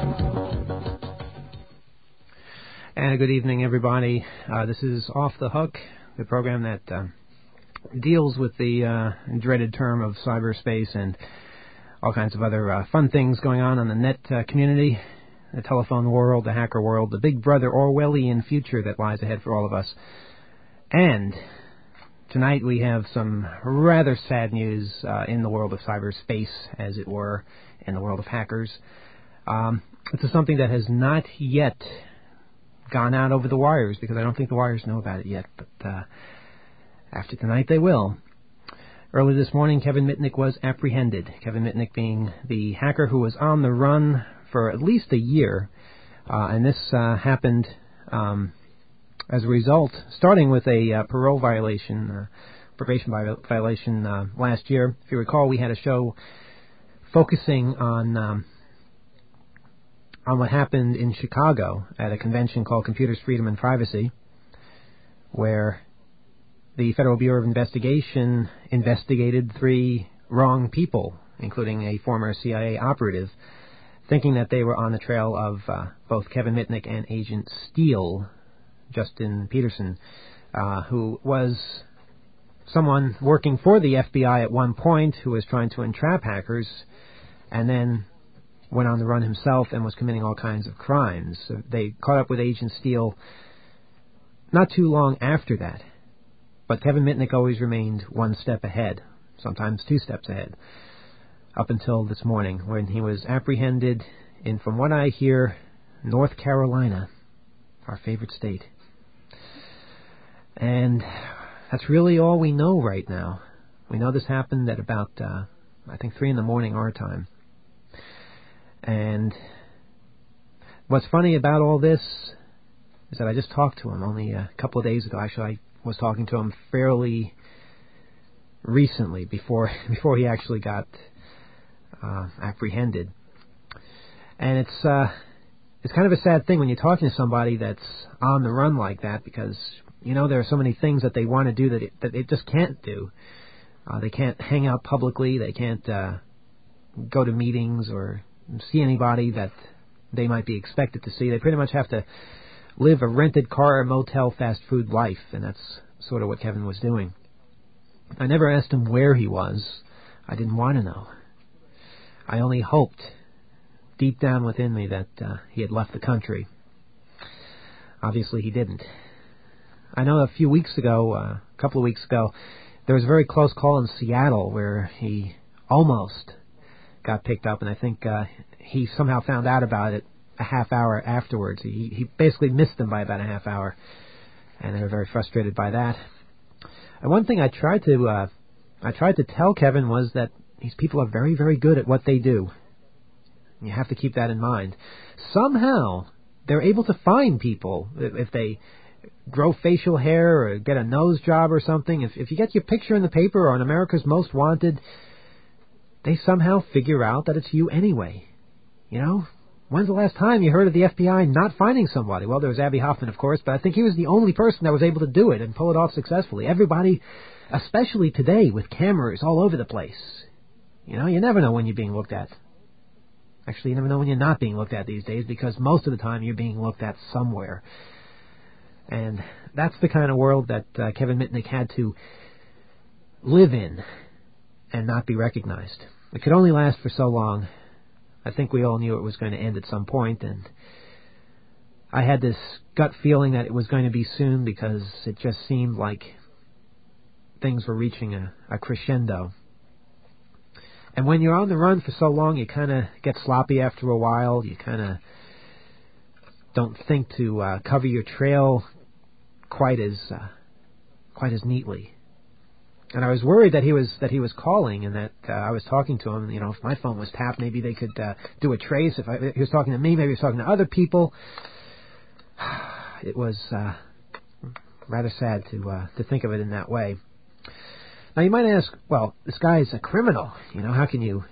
And good evening, everybody. This is Off the Hook, the program that deals with the dreaded term of cyberspace and all kinds of other fun things going on in the net community, the telephone world, the hacker world, the Big Brother Orwellian future that lies ahead for all of us. And tonight we have some rather sad news in the world of cyberspace, as it were, in the world of hackers. This is something that has not yet gone out over the wires, because I don't think the wires know about it yet, but after tonight they will. Early this morning, Kevin Mitnick was apprehended. Kevin Mitnick being the hacker who was on the run for at least a year, and this happened as a result, starting with a parole violation, probation violation last year. If you recall, we had a show focusing on what happened in Chicago at a convention called Computers, Freedom, and Privacy, where the Federal Bureau of Investigation investigated 3 wrong people, including a former CIA operative, thinking that they were on the trail of both Kevin Mitnick and Agent Steele, Justin Peterson, who was someone working for the FBI at one point who was trying to entrap hackers, and then went on the run himself and was committing all kinds of crimes. So they caught up with Agent Steele not too long after that. But Kevin Mitnick always remained one step ahead, sometimes 2 steps ahead, up until this morning when he was apprehended in, from what I hear, North Carolina, our favorite state. And that's really all we know right now. We know this happened at about, I think, 3 in the morning our time. And what's funny about all this is that I just talked to him only a couple of days ago. Actually, I was talking to him fairly recently, before he actually got apprehended. And it's kind of a sad thing when you're talking to somebody that's on the run like that, because you know there are so many things that they want to do that they just can't do. They can't hang out publicly. They can't go to meetings or see anybody that they might be expected to see. They pretty much have to live a rented car, motel, fast food life, and that's sort of what Kevin was doing. I never asked him where he was. I didn't want to know. I only hoped, deep down within me, that he had left the country. Obviously he didn't. I know a couple of weeks ago, there was a very close call in Seattle where he almost got picked up, and I think he somehow found out about it a half hour afterwards. He basically missed them by about a half hour, and they were very frustrated by that. And one thing I tried to tell Kevin was that these people are very, very good at what they do. You have to keep that in mind. Somehow they're able to find people if they grow facial hair or get a nose job or something. If you get your picture in the paper or on America's Most Wanted, they somehow figure out that it's you anyway. You know? When's the last time you heard of the FBI not finding somebody? Well, there was Abby Hoffman, of course, but I think he was the only person that was able to do it and pull it off successfully. Everybody, especially today with cameras all over the place. You know, you never know when you're being looked at. Actually, you never know when you're not being looked at these days, because most of the time you're being looked at somewhere. And that's the kind of world that Kevin Mitnick had to live in and not be recognized. It could only last for so long. I think we all knew it was going to end at some point, and I had this gut feeling that it was going to be soon, because it just seemed like things were reaching a crescendo. And when you're on the run for so long, you kind of get sloppy after a while. You kind of don't think to cover your trail quite as neatly. And I was worried that he was calling, and that I was talking to him. You know, if my phone was tapped, maybe they could do a trace. If he was talking to me, maybe he was talking to other people. It was rather sad to think of it in that way. Now you might ask, well, this guy is a criminal. You know, how can you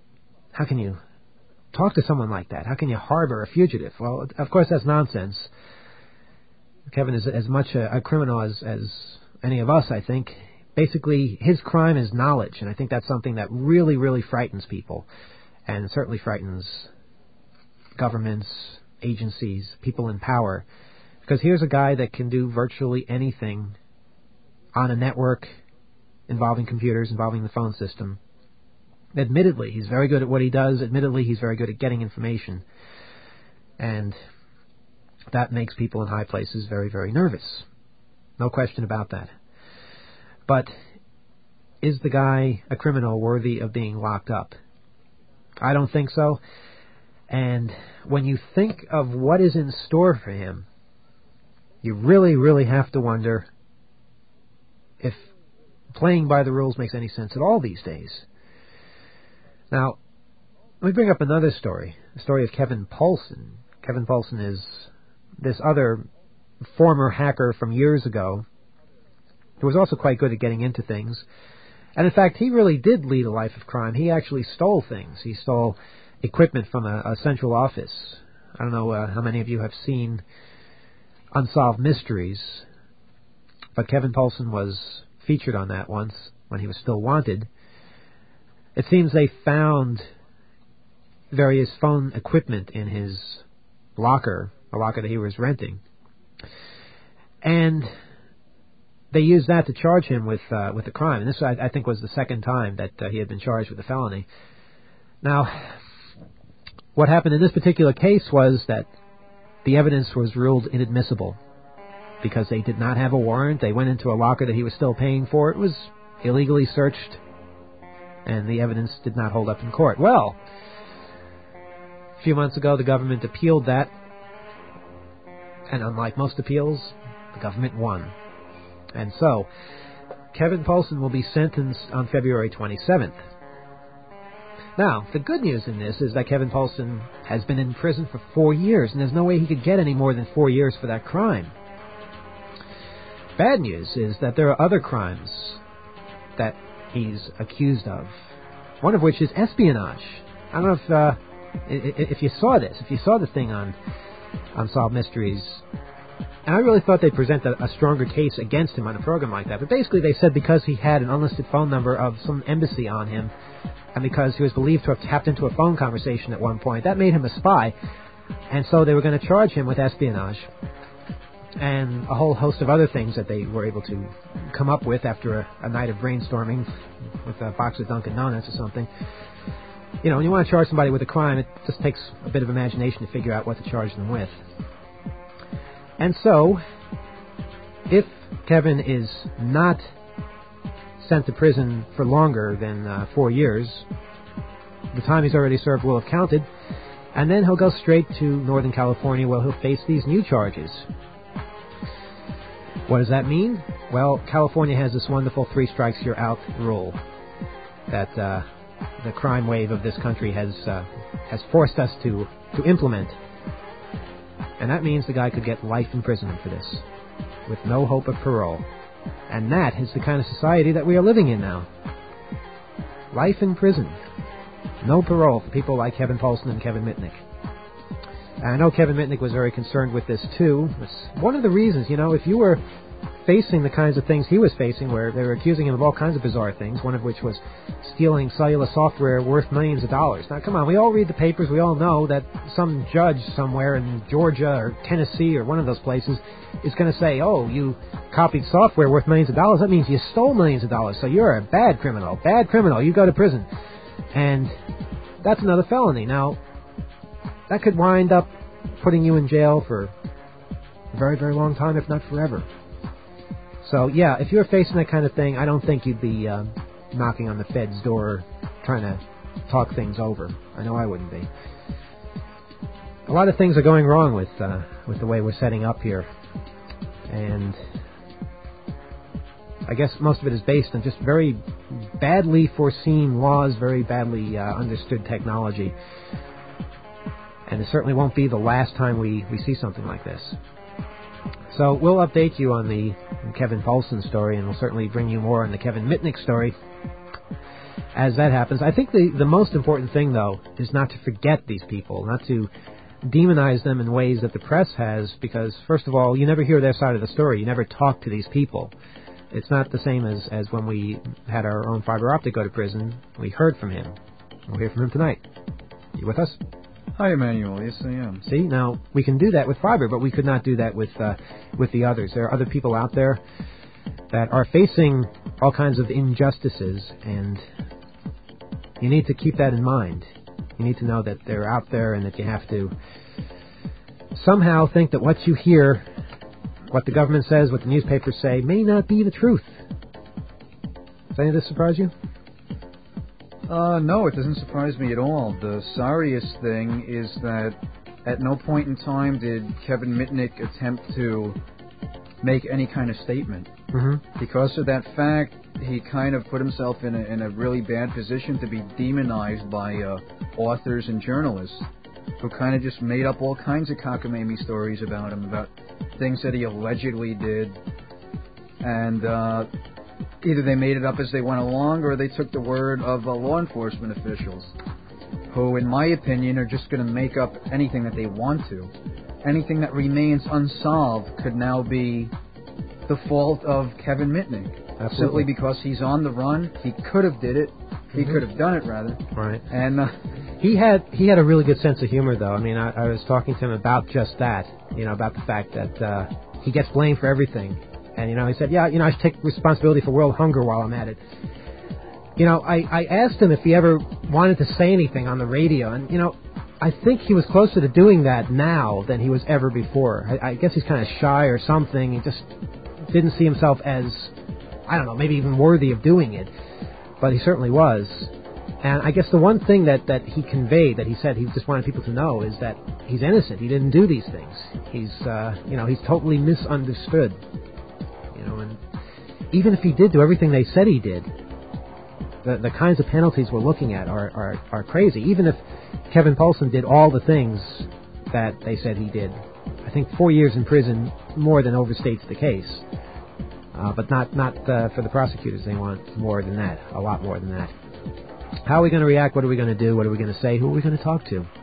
talk to someone like that? How can you harbor a fugitive? Well, of course that's nonsense. Kevin is as much a criminal as any of us, I think. Basically, his crime is knowledge, and I think that's something that really, really frightens people, and certainly frightens governments, agencies, people in power. Because here's a guy that can do virtually anything on a network involving computers, involving the phone system. Admittedly, he's very good at what he does. Admittedly, he's very good at getting information. And that makes people in high places very, very nervous. No question about that. But is the guy a criminal worthy of being locked up? I don't think so. And when you think of what is in store for him, you really, really have to wonder if playing by the rules makes any sense at all these days. Now, let me bring up another story, the story of Kevin Poulsen. Kevin Poulsen is this other former hacker from years ago who was also quite good at getting into things. And in fact, he really did lead a life of crime. He actually stole things. He stole equipment from a central office. I don't know how many of you have seen Unsolved Mysteries, but Kevin Poulsen was featured on that once when he was still wanted. It seems they found various phone equipment in his locker, a locker that he was renting, and they used that to charge him with the crime. And this, I think, was the second time that he had been charged with a felony. Now, what happened in this particular case was that the evidence was ruled inadmissible because they did not have a warrant. They went into a locker that he was still paying for. It was illegally searched, and the evidence did not hold up in court. Well, a few months ago, the government appealed that, and unlike most appeals, the government won. And so, Kevin Poulsen will be sentenced on February 27th. Now, the good news in this is that Kevin Poulsen has been in prison for 4 years, and there's no way he could get any more than 4 years for that crime. Bad news is that there are other crimes that he's accused of, one of which is espionage. I don't know if you saw this, if you saw the thing on Unsolved Mysteries. And I really thought they'd present a stronger case against him on a program like that. But basically they said because he had an unlisted phone number of some embassy on him, and because he was believed to have tapped into a phone conversation at one point, that made him a spy. And so they were going to charge him with espionage and a whole host of other things that they were able to come up with after a night of brainstorming with a box of Dunkin' Donuts or something. You know, when you want to charge somebody with a crime, it just takes a bit of imagination to figure out what to charge them with. And so, if Kevin is not sent to prison for longer than 4 years, the time he's already served will have counted, and then he'll go straight to Northern California where he'll face these new charges. What does that mean? Well, California has this wonderful 3 strikes you're out rule that the crime wave of this country has forced us to implement. And that means the guy could get life imprisonment for this, with no hope of parole. And that is the kind of society that we are living in now. Life in prison. No parole for people like Kevin Poulsen and Kevin Mitnick. And I know Kevin Mitnick was very concerned with this too. It's one of the reasons, you know, if you were facing the kinds of things he was facing, where they were accusing him of all kinds of bizarre things, one of which was stealing cellular software worth millions of dollars. Now, come on, we all read the papers. We all know that some judge somewhere in Georgia or Tennessee or one of those places is going to say, oh, you copied software worth millions of dollars. That means you stole millions of dollars. So you're a bad criminal. Bad criminal. You go to prison. And that's another felony. Now, that could wind up putting you in jail for a very, very long time, if not forever. So, yeah, if you're facing that kind of thing, I don't think you'd be knocking on the Fed's door trying to talk things over. I know I wouldn't be. A lot of things are going wrong with the way we're setting up here. And I guess most of it is based on just very badly foreseen laws, very badly understood technology. And it certainly won't be the last time we see something like this. So we'll update you on the Kevin Poulsen story, and we'll certainly bring you more on the Kevin Mitnick story as that happens. I think the most important thing, though, is not to forget these people, not to demonize them in ways that the press has, because, first of all, you never hear their side of the story. You never talk to these people. It's not the same as when we had our own fiber optic go to prison. We heard from him. We'll hear from him tonight. You with us? Hi, Emmanuel. Yes, I am. See, now we can do that with fiber, but we could not do that with the others. There are other people out there that are facing all kinds of injustices, and you need to keep that in mind. You need to know that they're out there and that you have to somehow think that what you hear, what the government says, what the newspapers say, may not be the truth. Does any of this surprise you? No, it doesn't surprise me at all. The sorriest thing is that at no point in time did Kevin Mitnick attempt to make any kind of statement. Mm-hmm. Because of that fact, he kind of put himself in a really bad position to be demonized by authors and journalists who kind of just made up all kinds of cockamamie stories about him, about things that he allegedly did. And either they made it up as they went along, or they took the word of law enforcement officials, who, in my opinion, are just going to make up anything that they want to. Anything that remains unsolved could now be the fault of Kevin Mitnick. Absolutely. Simply because he's on the run. He could have did it. He could have done it, rather. Right. And he had a really good sense of humor, though. I mean, I was talking to him about just that, about the fact that he gets blamed for everything. And, he said, I should take responsibility for world hunger while I'm at it. I asked him if he ever wanted to say anything on the radio. And, I think he was closer to doing that now than he was ever before. I guess he's kind of shy or something. He just didn't see himself as, I don't know, maybe even worthy of doing it. But he certainly was. And I guess the one thing that he conveyed, that he said he just wanted people to know, is that he's innocent. He didn't do these things. He's totally misunderstood. And even if he did do everything they said he did, the kinds of penalties we're looking at are crazy. Even if Kevin Poulsen did all the things that they said he did, I think 4 years in prison more than overstates the case. But not for the prosecutors. They want more than that, a lot more than that. How are we going to react? What are we going to do? What are we going to say? Who are we going to talk to?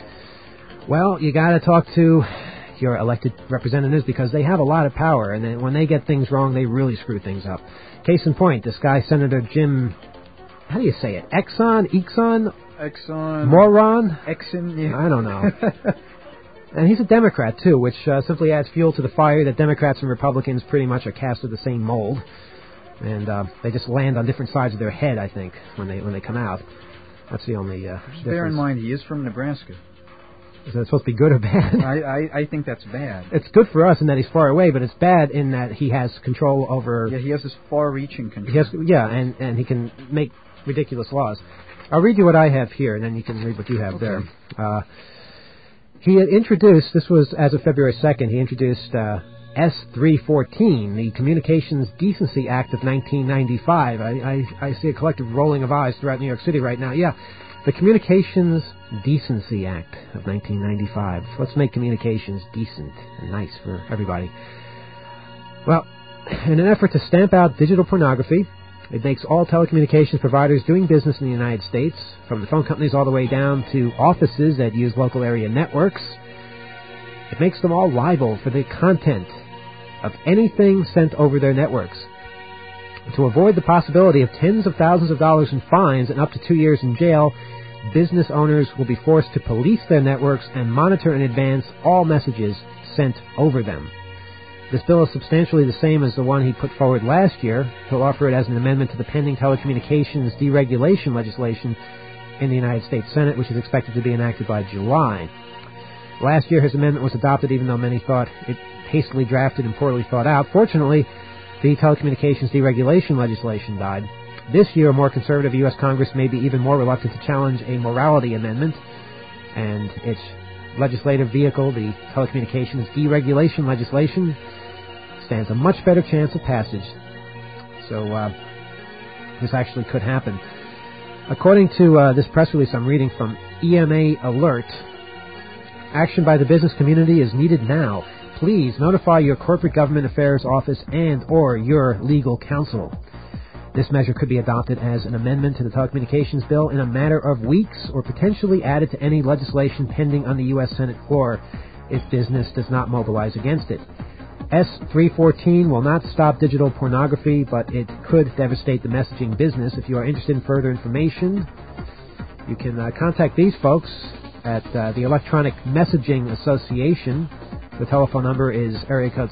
Well, you got to talk to your elected representatives, because they have a lot of power, and then when they get things wrong, they really screw things up. Case in point, this guy, Senator Jim, how do you say it? Exxon? Moron? Exxon, yeah. I don't know. And he's a Democrat, too, which simply adds fuel to the fire that Democrats and Republicans pretty much are cast of the same mold. And they just land on different sides of their head, I think, when they come out. That's the only difference. Bear in mind, he is from Nebraska. Is that supposed to be good or bad? I think that's bad. It's good for us in that he's far away, but it's bad in that he has control over... Yeah, he has this far-reaching control. And he can make ridiculous laws. I'll read you what I have here, and then you can read what you have there. He had introduced, this was as of February 2nd, he introduced S314, the Communications Decency Act of 1995. I see a collective rolling of eyes throughout New York City right now. Yeah, the Communications Decency Act of 1995. Let's make communications decent and nice for everybody. Well, in an effort to stamp out digital pornography, it makes all telecommunications providers doing business in the United States, from the phone companies all the way down to offices that use local area networks, it makes them all liable for the content of anything sent over their networks. To avoid the possibility of tens of thousands of dollars in fines and up to 2 years in jail, business owners will be forced to police their networks and monitor in advance all messages sent over them. This bill is substantially the same as the one he put forward last year. He'll offer it as an amendment to the pending telecommunications deregulation legislation in the United States Senate, which is expected to be enacted by July. Last year, his amendment was adopted, even though many thought it hastily drafted and poorly thought out. Fortunately, the telecommunications deregulation legislation died. This year, a more conservative U.S. Congress may be even more reluctant to challenge a morality amendment, and its legislative vehicle, the telecommunications deregulation legislation, stands a much better chance of passage. So this actually could happen. According to this press release I'm reading from EMA Alert, action by the business community is needed now. Please notify your corporate government affairs office and or your legal counsel. This measure could be adopted as an amendment to the telecommunications bill in a matter of weeks, or potentially added to any legislation pending on the U.S. Senate floor if business does not mobilize against it. S314 will not stop digital pornography, but it could devastate the messaging business. If you are interested in further information, you can contact these folks at the Electronic Messaging Association. The telephone number is area code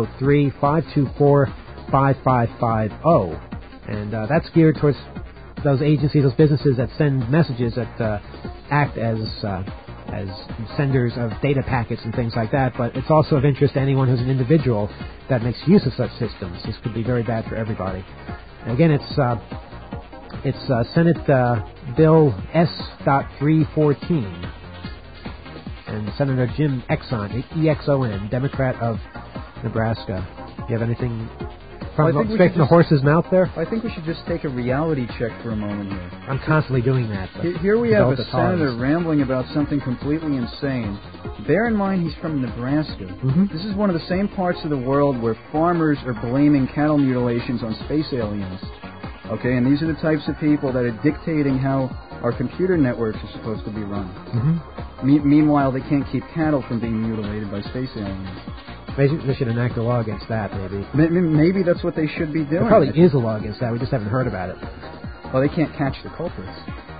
703-524-5550. And that's geared towards those agencies, those businesses that send messages that act as senders of data packets and things like that. But it's also of interest to anyone who's an individual that makes use of such systems. This could be very bad for everybody. And again, it's Senate Bill S.314. And Senator Jim Exon, E-X-O-N, Democrat of Nebraska. Do you have anything straight from the horse's mouth there? I think we should just take a reality check for a moment here. I'm constantly doing that. Here we have a senator rambling about something completely insane. Bear in mind he's from Nebraska. Mm-hmm. This is one of the same parts of the world where farmers are blaming cattle mutilations on space aliens. Okay, and these are the types of people that are dictating how our computer networks are supposed to be run. Mm-hmm. Meanwhile, they can't keep cattle from being mutilated by space aliens. They should enact a law against that, maybe. Maybe that's what they should be doing. There probably is a law against that. We just haven't heard about it. Well, they can't catch the culprits.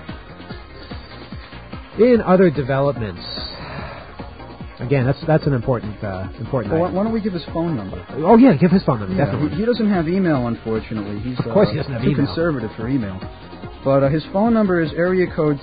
In other developments, again, that's an important Well, item. why don't we give his phone number? Oh yeah, give his phone number. Yeah, definitely. he doesn't have email, unfortunately. He's of course he doesn't have too email. Conservative for email. But his phone number is area code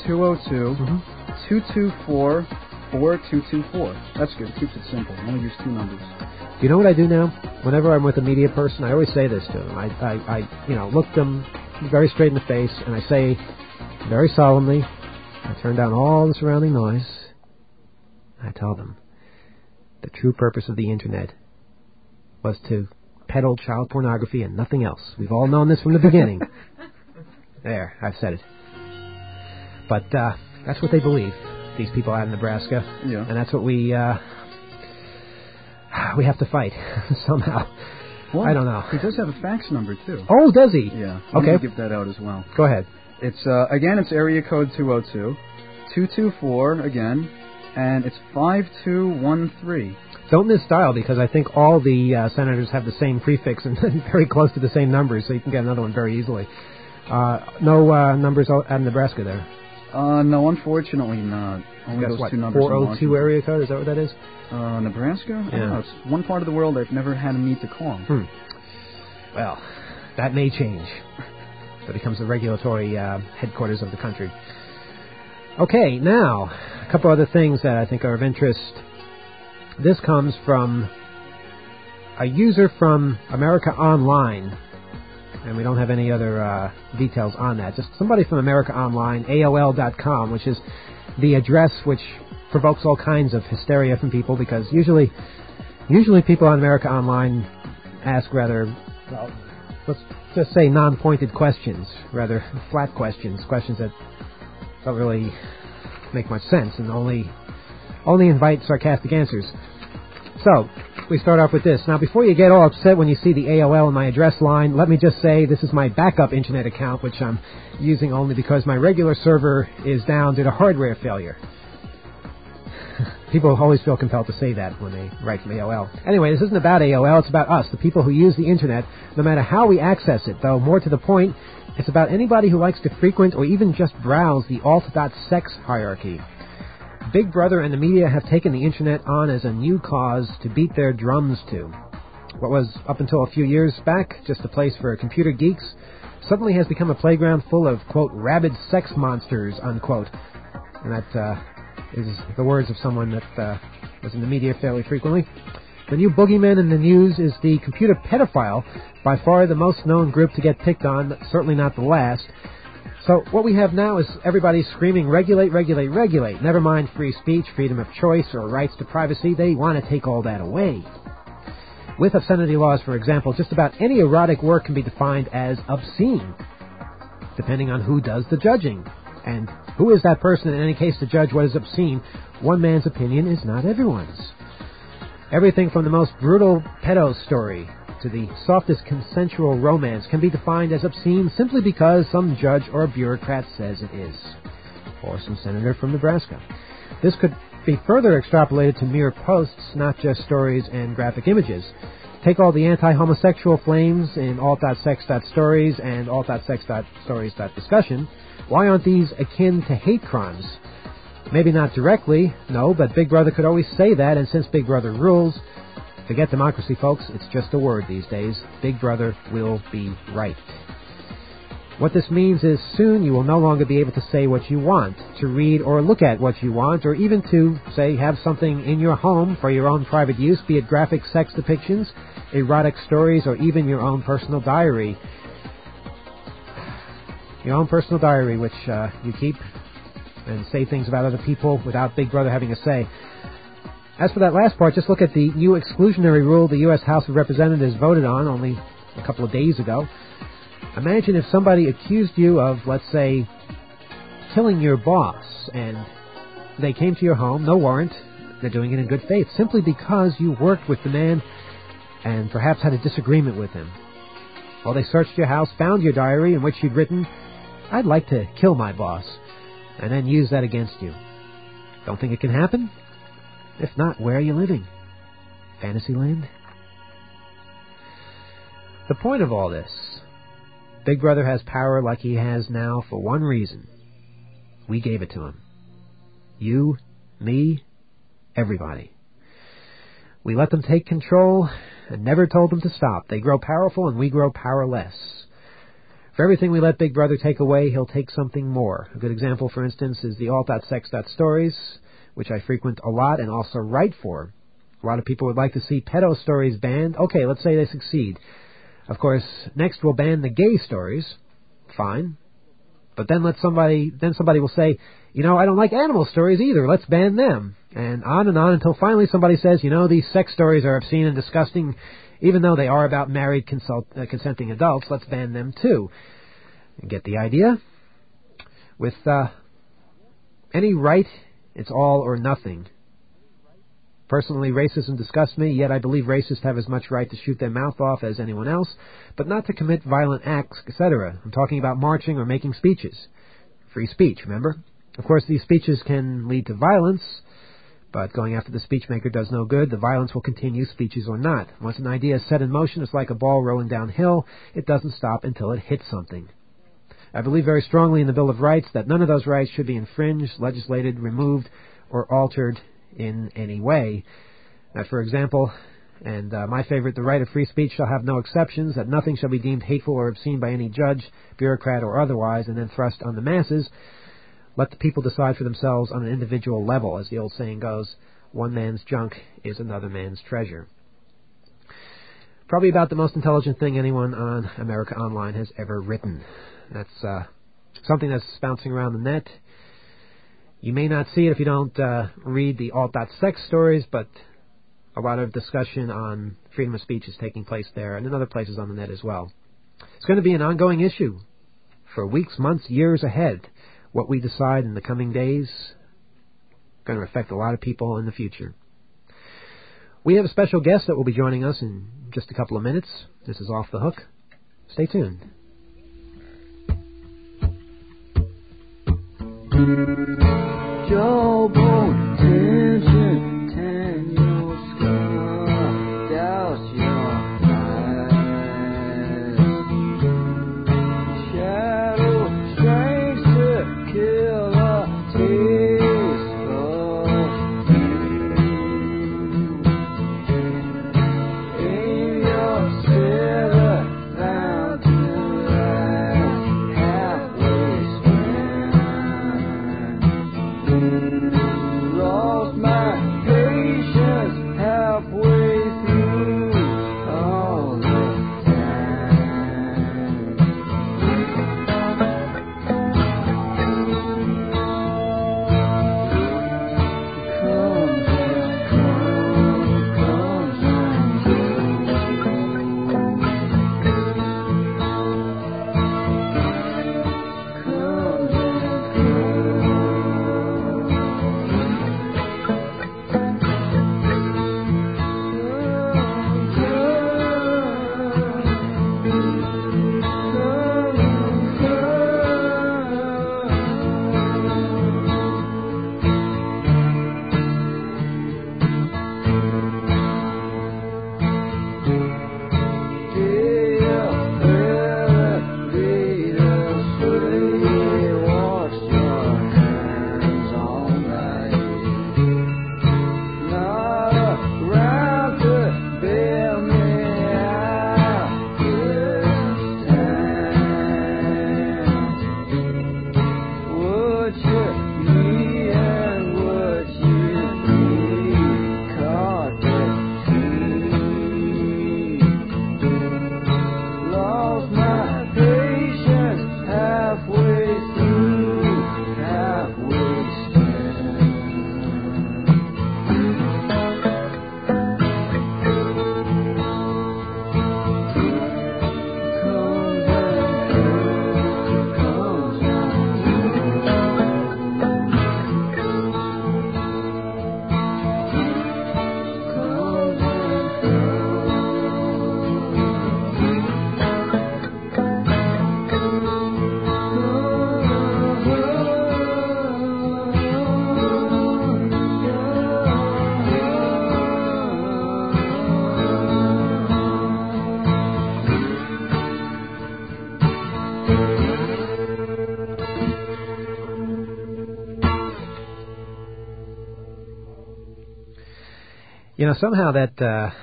202-224-4224. That's good. It keeps it simple. I only use two numbers. Do you know what I do now? Whenever I'm with a media person, I always say this to them. I look them very straight in the face, and I say very solemnly, I turn down all the surrounding noise. I tell them the true purpose of the Internet was to peddle child pornography and nothing else. We've all known this from the beginning. There, I've said it. But that's what they believe, these people out in Nebraska. Yeah. And that's what we have to fight somehow. Well, I don't know. He does have a fax number, too. Oh, does he? Yeah. Okay. Let me give that out as well. Go ahead. It's, again, it's area code 202-224, again, and it's 5213. Don't misdial, because I think all the senators have the same prefix and very close to the same numbers, so you can get another one very easily. No numbers out in Nebraska there? No, unfortunately not. Only those two numbers. 402 area code, is that what that is? Nebraska? Yeah. I don't know. It's one part of the world I've never had a need to call. Well, that may change. That becomes the regulatory headquarters of the country. Okay, now, a couple other things that I think are of interest. This comes from a user from America Online, and we don't have any other details on that. Just somebody from America Online, AOL.com, which is the address which provokes all kinds of hysteria from people, because usually people on America Online ask rather, well, let's just say non-pointed questions, rather flat questions that don't really make much sense and only invite sarcastic answers. So, we start off with this. Now, before you get all upset when you see the AOL in my address line, let me just say this is my backup internet account, which I'm using only because my regular server is down due to hardware failure. People always feel compelled to say that when they write from AOL. Anyway, this isn't about AOL, it's about us, the people who use the internet, no matter how we access it, though more to the point, it's about anybody who likes to frequent or even just browse the alt.sex hierarchy. Big Brother and the media have taken the internet on as a new cause to beat their drums to. What was, up until a few years back, just a place for computer geeks, suddenly has become a playground full of, quote, rabid sex monsters, unquote. And that is the words of someone that was in the media fairly frequently. The new boogeyman in the news is the computer pedophile, by far the most known group to get picked on, but certainly not the last. So what we have now is everybody screaming, regulate, regulate, regulate. Never mind free speech, freedom of choice, or rights to privacy. They want to take all that away. With obscenity laws, for example, just about any erotic work can be defined as obscene, depending on who does the judging. And who is that person in any case to judge what is obscene? One man's opinion is not everyone's. Everything from the most brutal pedo story to the softest consensual romance can be defined as obscene simply because some judge or bureaucrat says it is, or some senator from Nebraska. This could be further extrapolated to mere posts, not just stories and graphic images. Take all the anti-homosexual flames in alt.sex.stories and alt.sex.stories.discussion. Why aren't these akin to hate crimes? Maybe not directly, no, but Big Brother could always say that, and since Big Brother rules, forget democracy, folks. It's just a word these days. Big Brother will be right. What this means is soon you will no longer be able to say what you want, to read or look at what you want, or even to, say, have something in your home for your own private use, be it graphic sex depictions, erotic stories, or even your own personal diary. Your own personal diary, which you keep and say things about other people without Big Brother having a say. As for that last part, just look at the new exclusionary rule the U.S. House of Representatives voted on only a couple of days ago. Imagine if somebody accused you of, let's say, killing your boss, and they came to your home, no warrant, they're doing it in good faith, simply because you worked with the man and perhaps had a disagreement with him. Well, they searched your house, found your diary in which you'd written, "I'd like to kill my boss," and then use that against you. Don't think it can happen? If not, where are you living? Fantasyland? The point of all this, Big Brother has power like he has now for one reason. We gave it to him. You, me, everybody. We let them take control and never told them to stop. They grow powerful and we grow powerless. For everything we let Big Brother take away, he'll take something more. A good example, for instance, is the alt.sex.stories, which I frequent a lot and also write for. A lot of people would like to see pedo stories banned. Okay, let's say they succeed. Of course, next we'll ban the gay stories. Fine. But then somebody will say, I don't like animal stories either. Let's ban them. And on until finally somebody says, these sex stories are obscene and disgusting, even though they are about married consenting adults. Let's ban them too. Get the idea? With any right, it's all or nothing. Personally, racism disgusts me, yet I believe racists have as much right to shoot their mouth off as anyone else, but not to commit violent acts, etc. I'm talking about marching or making speeches. Free speech, remember? Of course, these speeches can lead to violence, but going after the speechmaker does no good. The violence will continue, speeches or not. Once an idea is set in motion, it's like a ball rolling downhill. It doesn't stop until it hits something. I believe very strongly in the Bill of Rights that none of those rights should be infringed, legislated, removed, or altered in any way. For example, and my favorite, the right of free speech shall have no exceptions, that nothing shall be deemed hateful or obscene by any judge, bureaucrat, or otherwise, and then thrust on the masses. Let the people decide for themselves on an individual level. As the old saying goes, one man's junk is another man's treasure. Probably about the most intelligent thing anyone on America Online has ever written. That's something that's bouncing around the net. You may not see it if you don't read the alt.sex stories, but a lot of discussion on freedom of speech is taking place there and in other places on the net as well. It's going to be an ongoing issue for weeks, months, years ahead. What we decide in the coming days is going to affect a lot of people in the future. We have a special guest that will be joining us in just a couple of minutes. This is Off the Hook. Stay tuned. Joe Bone, tension, tan your scar, douse your eyes. Shadow, strange to kill a taste for you. In your silver fountain light, halfway spent. Somehow that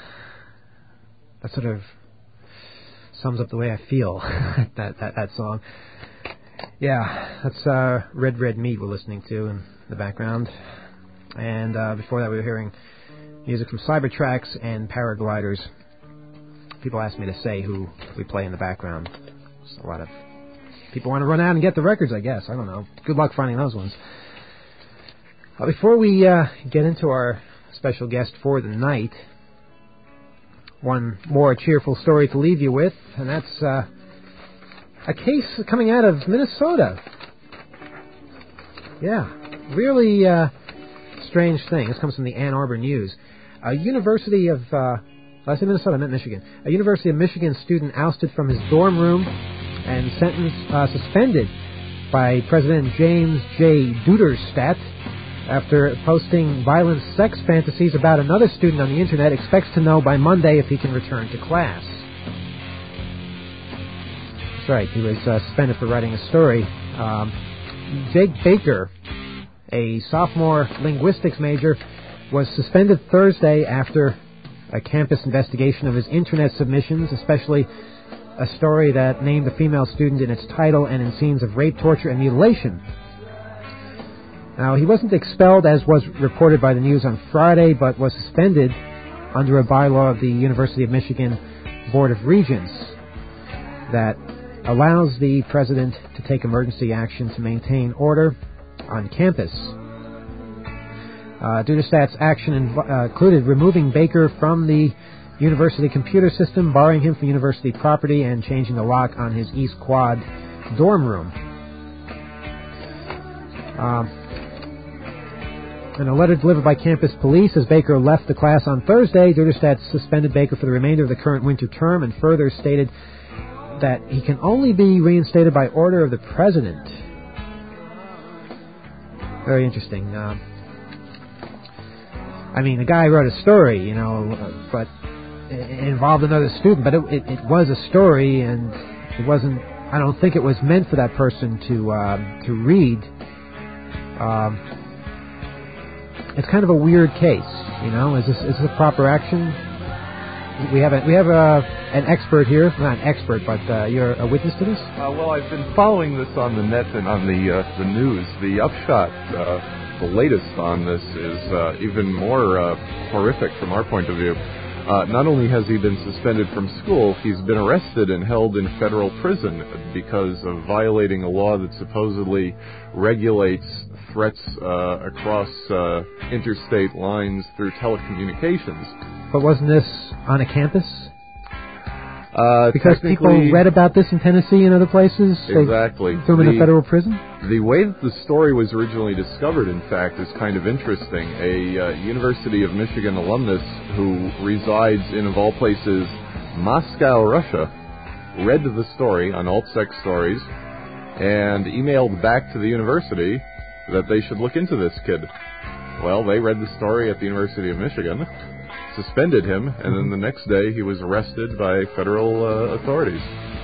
sort of sums up the way I feel. that song. Yeah, that's Red Red Meat we're listening to in the background. And before that we were hearing music from Cybertrax and Paragliders. People ask me to say who we play in the background. There's a lot of people want to run out and get the records, I guess. I don't know. Good luck finding those ones. Before we get into our special guest for the night, one more cheerful story to leave you with, and that's a case coming out of Minnesota. Yeah, really strange thing. This comes from the Ann Arbor News. A University of... I said Minnesota, I meant Michigan. A University of Michigan student ousted from his dorm room and suspended by President James J. Duderstadt after posting violent sex fantasies about another student on the Internet, expects to know by Monday if he can return to class. That's right, he was suspended for writing a story. Jake Baker, a sophomore linguistics major, was suspended Thursday after a campus investigation of his Internet submissions, especially a story that named a female student in its title and in scenes of rape, torture, and mutilation. Now, he wasn't expelled, as was reported by the news on Friday, but was suspended under a bylaw of the University of Michigan Board of Regents that allows the president to take emergency action to maintain order on campus. Duderstadt's action included removing Baker from the university computer system, barring him from university property, and changing the lock on his East Quad dorm room. In a letter delivered by campus police as Baker left the class on Thursday, Duderstadt suspended Baker for the remainder of the current winter term and further stated that he can only be reinstated by order of the president. Very interesting. The guy wrote a story, but it involved another student, but it was a story, and it wasn't, I don't think it was meant for that person to read. It's kind of a weird case, Is this a proper action? We have an expert here, not an expert, but you're a witness to this. Well, I've been following this on the net and on the news. The upshot, the latest on this is even more horrific from our point of view. Not only has he been suspended from school, he's been arrested and held in federal prison because of violating a law that supposedly regulates threats across interstate lines through telecommunications. But wasn't this on a campus? Because people read about this in Tennessee and other places? Exactly. They threw him in a federal prison? The way that the story was originally discovered, in fact, is kind of interesting. A University of Michigan alumnus who resides in, of all places, Moscow, Russia, read the story on Alt Sex Stories and emailed back to the university that they should look into this kid. Well, they read the story at the University of Michigan, suspended him, and then the next day he was arrested by federal authorities.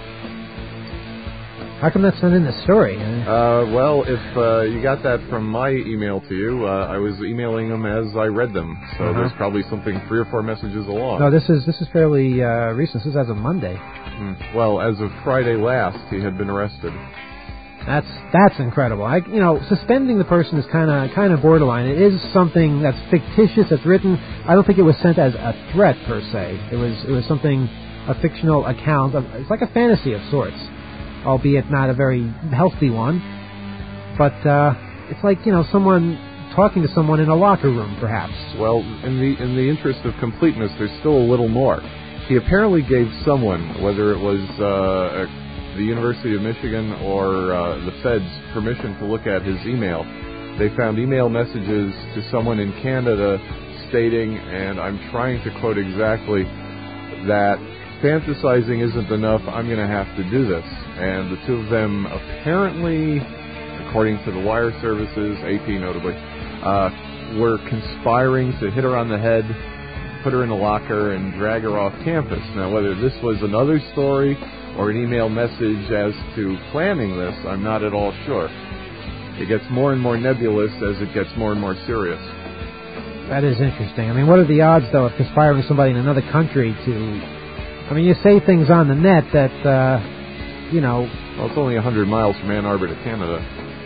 How come that's not in the story? Well, if you got that from my email to you, I was emailing them as I read them, so there's probably something 3 or 4 messages along. No, this is fairly recent. This is as of Monday. Well, as of Friday last, he had been arrested. That's incredible. Suspending the person is kind of borderline. It is something that's fictitious. That's written. I don't think it was sent as a threat per se. It was something, a fictional account. It's like a fantasy of sorts, albeit not a very healthy one. But it's like someone talking to someone in a locker room, perhaps. Well, in the interest of completeness, there's still a little more. He apparently gave someone, whether it was the University of Michigan or the Feds, permission to look at his email. They found email messages to someone in Canada stating, and I'm trying to quote exactly, that fantasizing isn't enough, I'm going to have to do this. And the two of them apparently, according to the wire services, AP notably, were conspiring to hit her on the head, put her in a locker, and drag her off campus. Now, whether this was another story or an email message as to planning this, I'm not at all sure. It gets more and more nebulous as it gets more and more serious. That is interesting. I mean, what are the odds, though, of conspiring with somebody in another country to... I mean, you say things on the net that, you know... Well, it's only 100 miles from Ann Arbor to Canada.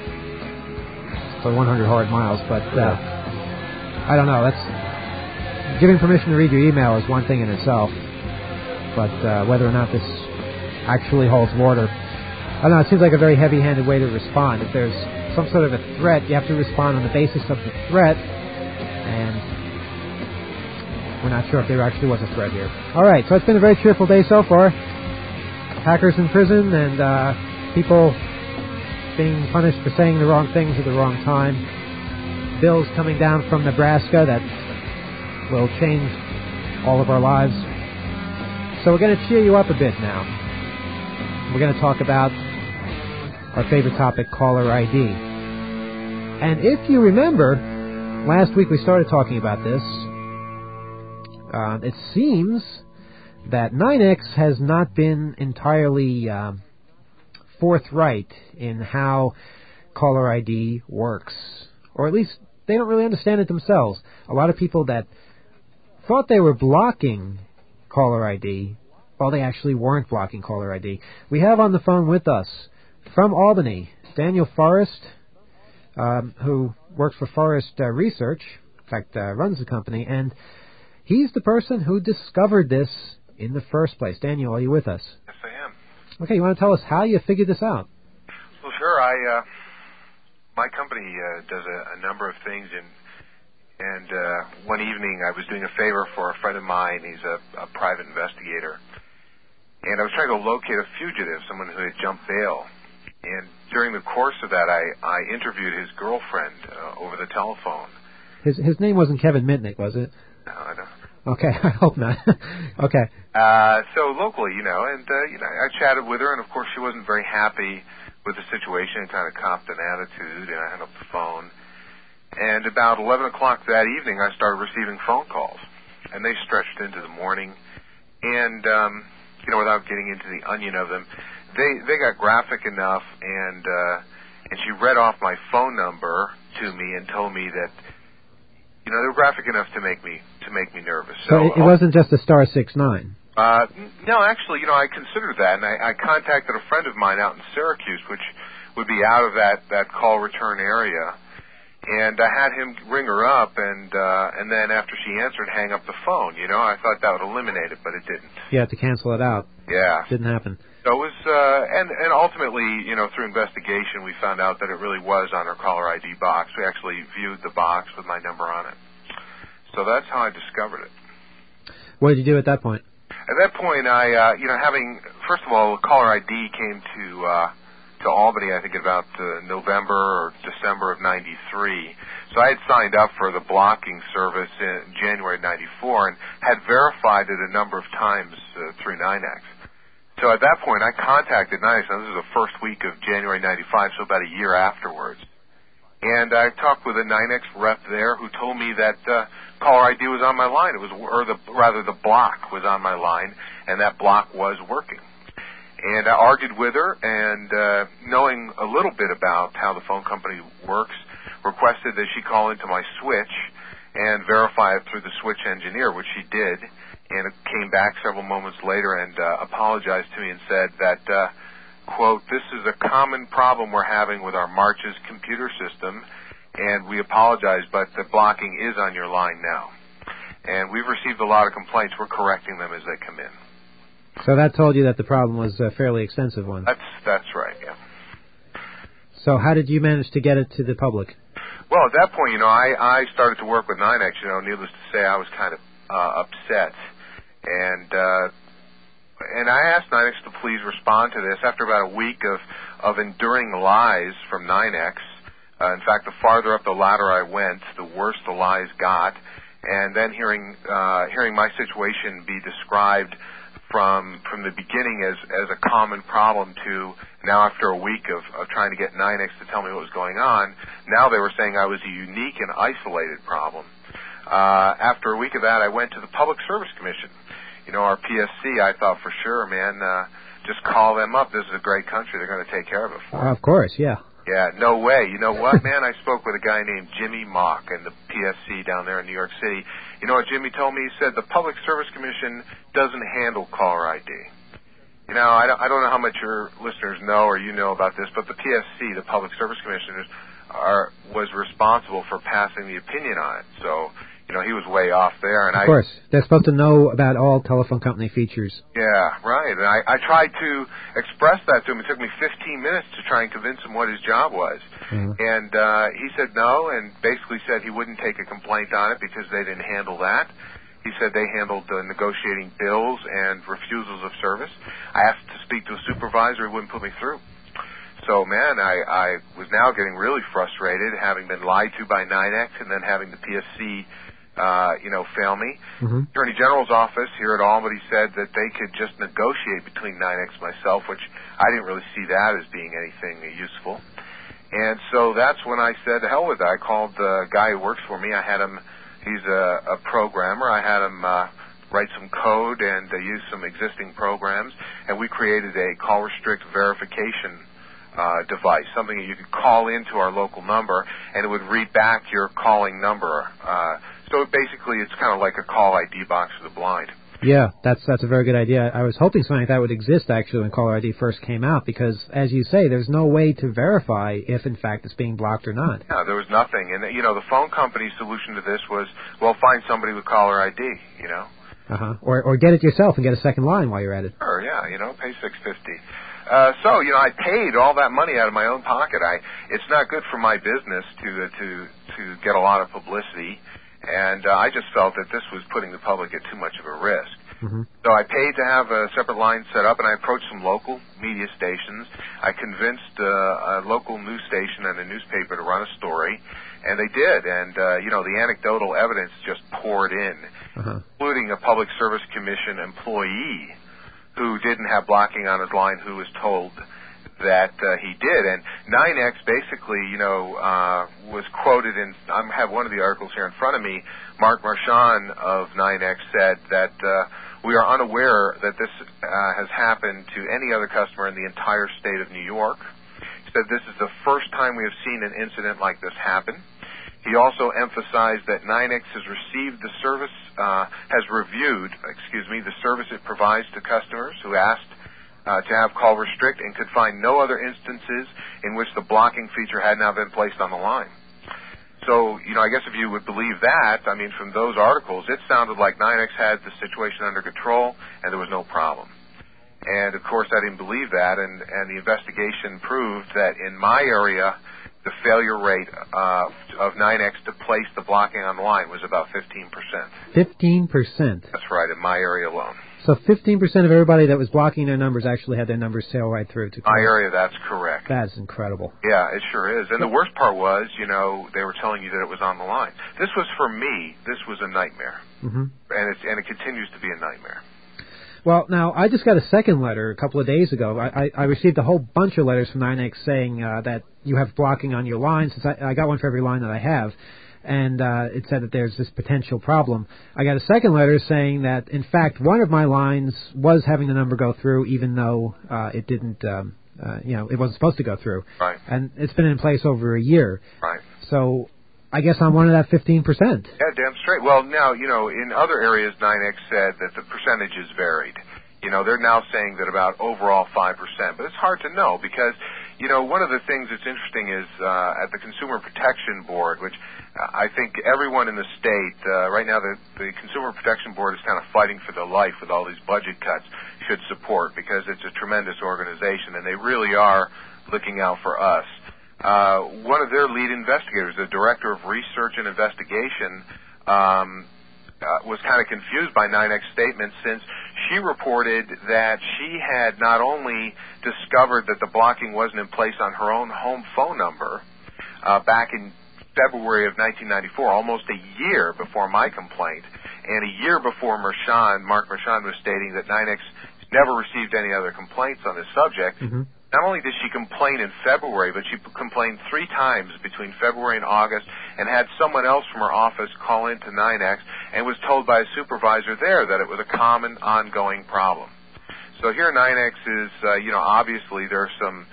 So 100 hard miles, but I don't know. That's giving permission to read your email is one thing in itself, but whether or not this actually holds water, I don't know. It seems like a very heavy-handed way to respond. If there's some sort of a threat, you have to respond on the basis of the threat, and we're not sure if there actually was a threat here. All right, so it's been a very cheerful day so far. Hackers in prison and people being punished for saying the wrong things at the wrong time. Bills coming down from Nebraska that will change all of our lives. So we're going to cheer you up a bit now. We're going to talk about our favorite topic, caller ID. And if you remember, last week we started talking about this. It seems that NYNEX has not been entirely forthright in how caller ID works. Or at least they don't really understand it themselves. A lot of people that thought they were blocking caller ID, well, they actually weren't blocking caller ID. We have on the phone with us, from Albany, Daniel Forrest, who works for Forrest Research, in fact, runs the company, and he's the person who discovered this in the first place. Daniel, are you with us? Yes, I am. Okay, you want to tell us how you figured this out? Well, sure. My company does a number of things, and one evening I was doing a favor for a friend of mine. He's a private investigator, and I was trying to locate a fugitive, someone who had jumped bail. And during the course of that, I interviewed his girlfriend over the telephone. His name wasn't Kevin Mitnick, was it? No, I don't. Okay, I hope not. Okay. So locally, and I chatted with her, and of course she wasn't very happy with the situation and kind of copped an attitude, and I hung up the phone. And about 11 o'clock that evening, I started receiving phone calls, and they stretched into the morning. And, without getting into the onion of them, they got graphic enough, and she read off my phone number to me and told me that, they were graphic enough to make me nervous. So it wasn't just a *69. No, actually, I considered that, and I contacted a friend of mine out in Syracuse, which would be out of that call return area, and I had him ring her up, and then after she answered, hang up the phone. I thought that would eliminate it, but it didn't. You had to cancel it out. Yeah, didn't happen. So it was, and ultimately, through investigation, we found out that it really was on her caller ID box. We actually viewed the box with my number on it. So that's how I discovered it. What did you do at that point? At that point, I, first of all, caller ID came to Albany, I think, about November or December of '93. So I had signed up for the blocking service in January of '94 and had verified it a number of times through NYNEX. So at that point, I contacted NYNEX. Now, this is the first week of January '95, so about a year afterwards. And I talked with a NYNEX rep there who told me that caller ID was on my line. It was, the block was on my line, and that block was working. And I argued with her, and knowing a little bit about how the phone company works, requested that she call into my switch and verify it through the switch engineer, which she did. And it came back several moments later and apologized to me and said that, quote, "This is a common problem we're having with our Marches computer system, and we apologize, but the blocking is on your line now. And we've received a lot of complaints. We're correcting them as they come in." So that told you that the problem was a fairly extensive one. That's right, yeah. So how did you manage to get it to the public? Well, at that point, I started to work with NYNEX. Needless to say, I was kind of upset. And I asked NYNEX to please respond to this. After about a week of enduring lies from NYNEX, in fact, the farther up the ladder I went, the worse the lies got. And then hearing my situation be described from the beginning as a common problem to now, after a week of trying to get NYNEX to tell me what was going on, now they were saying I was a unique and isolated problem. After a week of that, I went to the Public Service Commission. Our PSC, I thought for sure, man, just call them up. This is a great country. They're going to take care of it for me. Of course, yeah. Yeah, no way. You know what, man? I spoke with a guy named Jimmy Mock in the PSC down there in New York City. You know what Jimmy told me? He said the Public Service Commission doesn't handle caller ID. You know, I don't know how much your listeners know or you know about this, but the PSC, the Public Service Commission, was responsible for passing the opinion on it. So, you know, he was way off there. And of course. They're supposed to know about all telephone company features. Yeah, right. And I tried to express that to him. It took me 15 minutes to try and convince him what his job was. Mm-hmm. And he said no, and basically said he wouldn't take a complaint on it because they didn't handle that. He said they handled negotiating bills and refusals of service. I asked to speak to a supervisor. He wouldn't put me through. So, man, I was now getting really frustrated, having been lied to by NYNEX and then having the PSC fail me. Mm-hmm. Attorney General's office here at Albany said that they could just negotiate between NYNEX and myself, which I didn't really see that as being anything useful. And so that's when I said, to hell with it. I called the guy who works for me. I had him, he's a programmer. I had him write some code and use some existing programs, and we created a call restrict verification device, something that you could call into our local number, and it would read back your calling number. So basically, it's kind of like a call ID box for the blind. Yeah, that's a very good idea. I was hoping something like that would exist, actually, when caller ID first came out, because, as you say, there's no way to verify if, in fact, it's being blocked or not. Yeah, there was nothing. And, you know, the phone company's solution to this was, well, find somebody with caller ID, you know. Uh-huh. Or get it yourself and get a second line while you're at it. Sure, yeah, you know, pay $6.50. So, you know, I paid all that money out of my own pocket. It's not good for my business to get a lot of publicity. And I just felt that this was putting the public at too much of a risk. Mm-hmm. So I paid to have a separate line set up, and I approached some local media stations. I convinced a local news station and a newspaper to run a story, and they did. And, the anecdotal evidence just poured in, including a Public Service Commission employee who didn't have blocking on his line who was told that he did. And NYNEX basically, was quoted in, I have one of the articles here in front of me. Mark Marchand of NYNEX said that we are unaware that this has happened to any other customer in the entire state of New York. He said this is the first time we have seen an incident like this happen. He also emphasized that NYNEX has reviewed the service it provides to customers who asked to have call restrict and could find no other instances in which the blocking feature had not been placed on the line. So, I guess if you would believe that, from those articles, it sounded like NYNEX had the situation under control and there was no problem. And, of course, I didn't believe that, and the investigation proved that in my area, the failure rate of NYNEX to place the blocking on the line was about 15%. 15%? That's right, in my area alone. So 15% of everybody that was blocking their numbers actually had their numbers sail right through to my area, that's correct. That's incredible. Yeah, it sure is. And the worst part was, they were telling you that it was on the line. This was, for me, this was a nightmare. Mm-hmm. And it continues to be a nightmare. Well, now, I just got a second letter a couple of days ago. I received a whole bunch of letters from NYNEX saying that you have blocking on your line, since I got one for every line that I have. And it said that there's this potential problem. I got a second letter saying that, in fact, one of my lines was having the number go through, even though it didn't, it wasn't supposed to go through. Right. And it's been in place over a year. Right. So I guess I'm one of that 15%. Yeah, damn straight. Well, now, in other areas, NYNEX said that the percentages varied. They're now saying that about overall 5%. But it's hard to know because, one of the things that's interesting is at the Consumer Protection Board, which I think everyone in the state, right now the Consumer Protection Board is kind of fighting for their life with all these budget cuts, should support because it's a tremendous organization and they really are looking out for us. One of their lead investigators, the Director of Research and Investigation, was kind of confused by NYNEX statements since she reported that she had not only discovered that the blocking wasn't in place on her own home phone number back in February of 1994, almost a year before my complaint, and a year before Mark Marchand was stating that NYNEX never received any other complaints on this subject. Mm-hmm. Not only did she complain in February, but she complained 3 times between February and August and had someone else from her office call into NYNEX and was told by a supervisor there that it was a common ongoing problem. So here NYNEX is, obviously there are some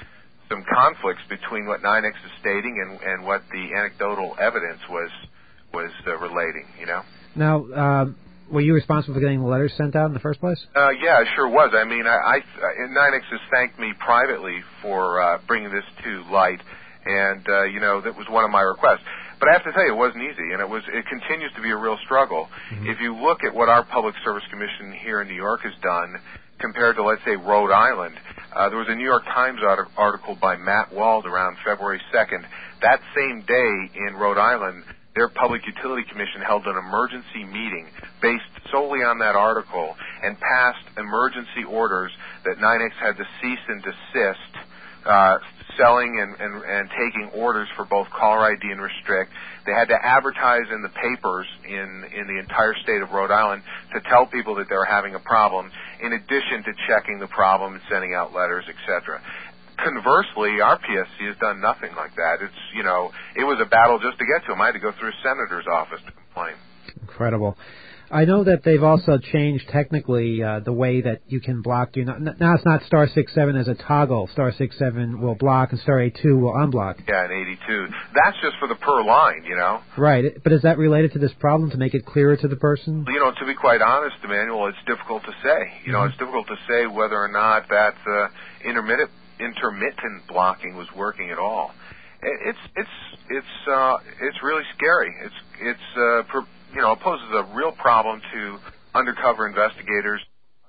some conflicts between what NYNEX is stating and what the anecdotal evidence was relating. You know. Now, were you responsible for getting the letters sent out in the first place? Yeah, I sure was. I mean, NYNEX has thanked me privately for bringing this to light, and that was one of my requests. But I have to tell you, it wasn't easy, and it continues to be a real struggle. Mm-hmm. If you look at what our Public Service Commission here in New York has done compared to, let's say, Rhode Island, there was a New York Times article by Matt Wald around February 2nd. That same day in Rhode Island, their Public Utility Commission held an emergency meeting based solely on that article and passed emergency orders that NYNEX had to cease and desist selling and taking orders for both caller ID and restrict. They had to advertise in the papers in the entire state of Rhode Island to tell people that they were having a problem, in addition to checking the problem and sending out letters, etc. Conversely, our PSC has done nothing like that. It was a battle just to get to them. I had to go through a senator's office to complain. Incredible. I know that they've also changed technically the way that you can block. Now it's not star 67 as a toggle. Star 67 will block and star 82 will unblock. Yeah, and 82. That's just for the per line, Right. But is that related to this problem, to make it clearer to the person? To be quite honest, Emmanuel, it's difficult to say. It's difficult to say whether or not that intermittent blocking was working at all. It's really scary. It poses a real problem to undercover investigators.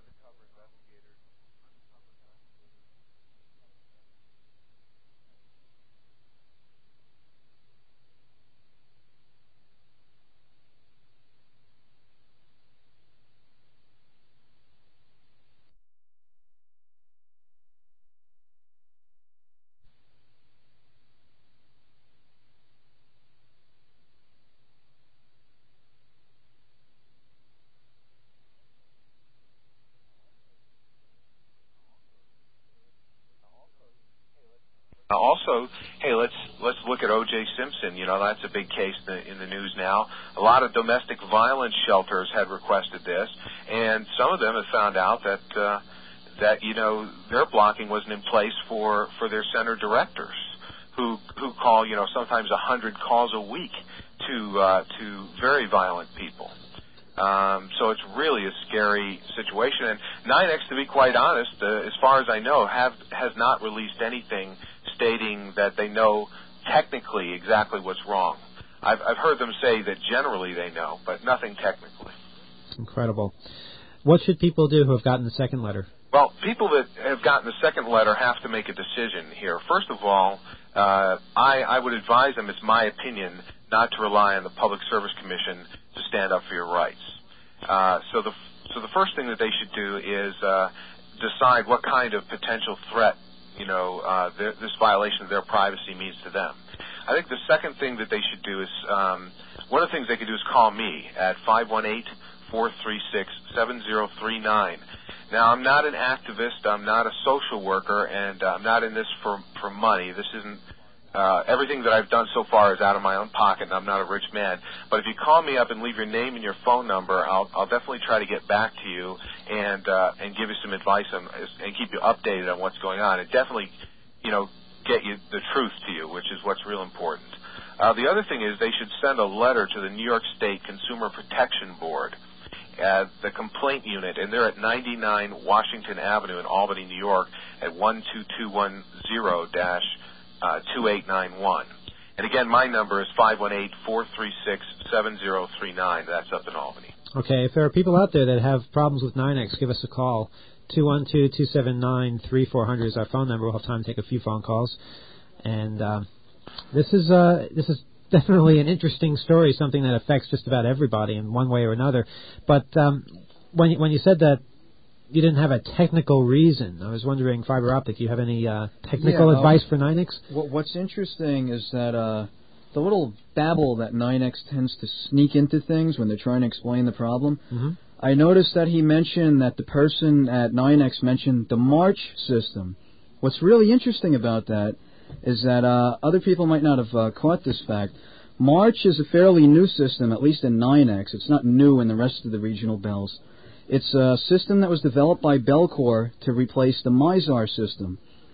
Also, hey, let's look at O.J. Simpson. That's a big case in the news now. A lot of domestic violence shelters had requested this, and some of them have found out that their blocking wasn't in place for their center directors, who call sometimes 100 calls a week to very violent people. So it's really a scary situation. And NYNEX, to be quite honest, as far as I know, has not released anything stating that they know technically exactly what's wrong. I've heard them say that generally they know, but nothing technically. Incredible. What should people do who have gotten the second letter? Well, people that have gotten the second letter have to make a decision here. First of all, I would advise them, it's my opinion, not to rely on the Public Service Commission to stand up for your rights. So the first thing that they should do is decide what kind of potential threat this violation of their privacy means to them. I think the second thing that they should do is, one of the things they could do is call me at 518-436-7039. Now, I'm not an activist, I'm not a social worker, and I'm not in this for money. This isn't, everything that I've done so far is out of my own pocket, and I'm not a rich man. But if you call me up and leave your name and your phone number, I'll definitely try to get back to you and give you some advice and keep you updated on what's going on. And definitely, get you the truth to you, which is what's real important. The other thing is they should send a letter to the New York State Consumer Protection Board, the complaint unit, and they're at 99 Washington Avenue in Albany, New York, at 12210-2891. And again, my number is 518-436-7039. That's up in Albany. Okay, if there are people out there that have problems with NYNEX, give us a call. 212-279-3400 is our phone number. We'll have time to take a few phone calls. And this is definitely an interesting story, something that affects just about everybody in one way or another. But when you said that you didn't have a technical reason, I was wondering, Fiber Optic, do you have any technical advice for NYNEX? What's interesting is that the little babble that NYNEX tends to sneak into things when they're trying to explain the problem, I noticed that he mentioned that the person at NYNEX mentioned the March system. What's really interesting about that is that other people might not have caught this fact. March is a fairly new system, at least in NYNEX. It's not new in the rest of the regional bells. It's a system that was developed by Bellcore to replace the Mizar system.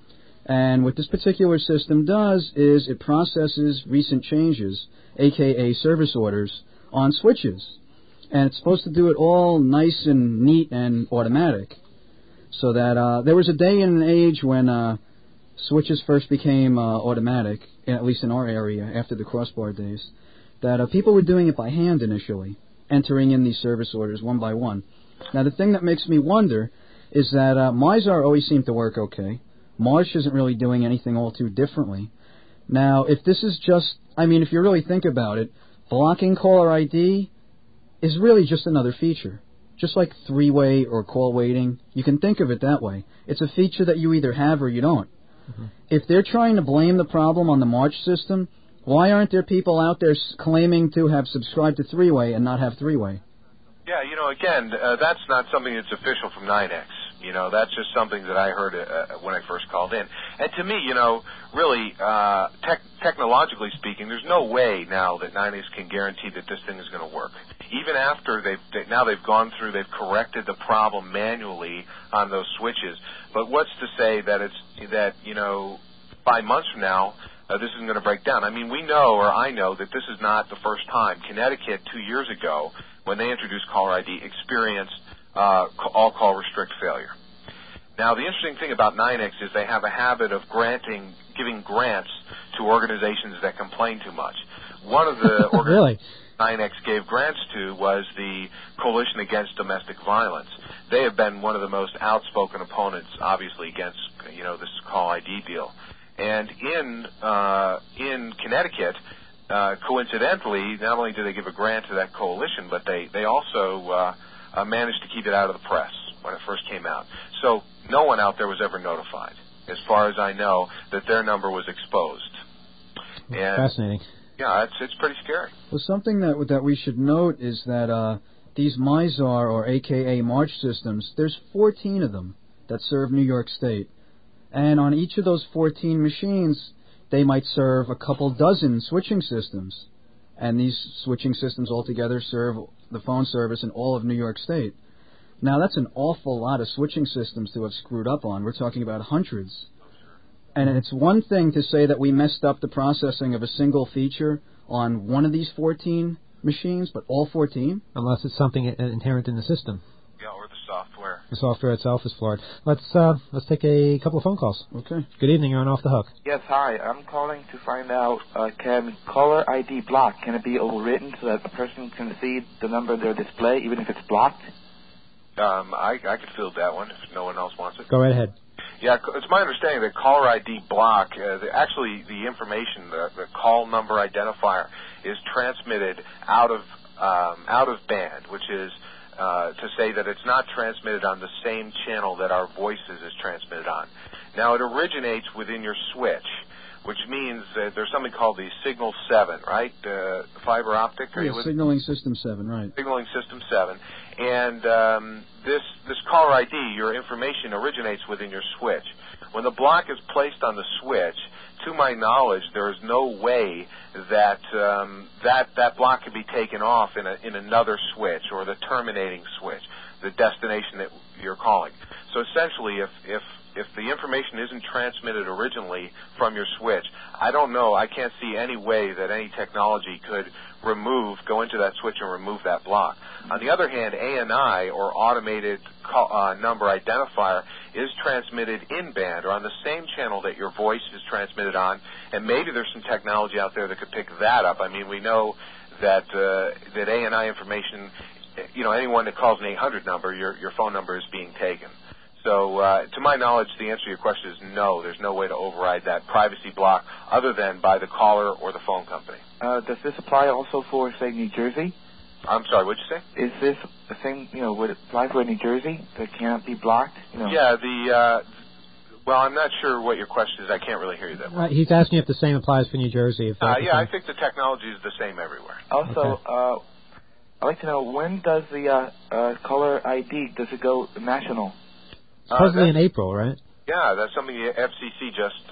And what this particular system does is it processes recent changes, a.k.a. service orders, on switches. And it's supposed to do it all nice and neat and automatic. So that there was a day and an age when switches first became automatic, at least in our area, after the crossbar days, that people were doing it by hand initially, entering in these service orders one by one. Now, the thing that makes me wonder is that Mizar always seemed to work okay. Marsh isn't really doing anything all too differently. Now, if this is just, if you really think about it, blocking caller ID is really just another feature. Just like three-way or call waiting, you can think of it that way. It's a feature that you either have or you don't. Mm-hmm. If they're trying to blame the problem on the March system, why aren't there people out there claiming to have subscribed to three-way and not have three-way? Yeah, again, that's not something that's official from NYNEX. That's just something that I heard when I first called in. And to me, really, technologically speaking, there's no way now that NYNEX can guarantee that this thing is going to work. Even after they've gone through, they've corrected the problem manually on those switches. But what's to say that 5 months from now, this isn't going to break down? We know, or I know, that this is not the first time. Connecticut, 2 years ago, when they introduced caller ID, experienced all call restrict failure. Now, the interesting thing about NYNEX is they have a habit of giving grants to organizations that complain too much. One of the really? NYNEX gave grants to was the Coalition Against Domestic Violence. They have been one of the most outspoken opponents, obviously, against this call ID deal. And in Connecticut, coincidentally, not only did they give a grant to that coalition, but they also managed to keep it out of the press when it first came out. So no one out there was ever notified, as far as I know, that their number was exposed. And fascinating. Yeah, it's pretty scary. Well, something that we should note is that these Mizar, or a.k.a. March systems, there's 14 of them that serve New York State. And on each of those 14 machines, they might serve a couple dozen switching systems. And these switching systems altogether serve the phone service in all of New York State. Now, that's an awful lot of switching systems to have screwed up on. We're talking about hundreds. And it's one thing to say that we messed up the processing of a single feature on one of these 14 machines, but all 14? Unless it's something inherent in the system. Yeah, or the software. The software itself is flawed. Let's take a couple of phone calls. Okay. Good evening. You're on Off the Hook. Yes, hi. I'm calling to find out, can caller ID block, can it be overwritten so that a person can see the number in their display even if it's blocked? I could field that one if no one else wants it. Go right ahead. Yeah, it's my understanding that caller ID block, actually the information, the call number identifier, is transmitted out of band, which is to say that it's not transmitted on the same channel that our voices is transmitted on. Now, it originates within your switch, which means that there's something called the Signal 7, right? Fiber optic? Signaling System 7, right. Signaling System 7. And this caller ID, your information originates within your switch. When the block is placed on the switch, to my knowledge, there is no way that that block can be taken off in another switch or the terminating switch, the destination that you're calling. So essentially, if the information isn't transmitted originally from your switch, I don't know, I can't see any way that any technology could go into that switch and remove that block. On the other hand, ANI, or automated number identifier, is transmitted in band or on the same channel that your voice is transmitted on, and maybe there's some technology out there that could pick that up. I mean, we know that ANI information, anyone that calls an 800 number, your phone number is being taken. So, to my knowledge, the answer to your question is no. There's no way to override that privacy block other than by the caller or the phone company. Does this apply also for, say, New Jersey? I'm sorry, what'd you say? Is this the same, would it apply for New Jersey that can't be blocked? Yeah, well, I'm not sure what your question is. I can't really hear you that well. He's asking if the same applies for New Jersey. Yeah, I think the technology is the same everywhere. Also, okay. I'd like to know, when does the caller ID, does it go national? Supposedly in April, right? Yeah, that's something the FCC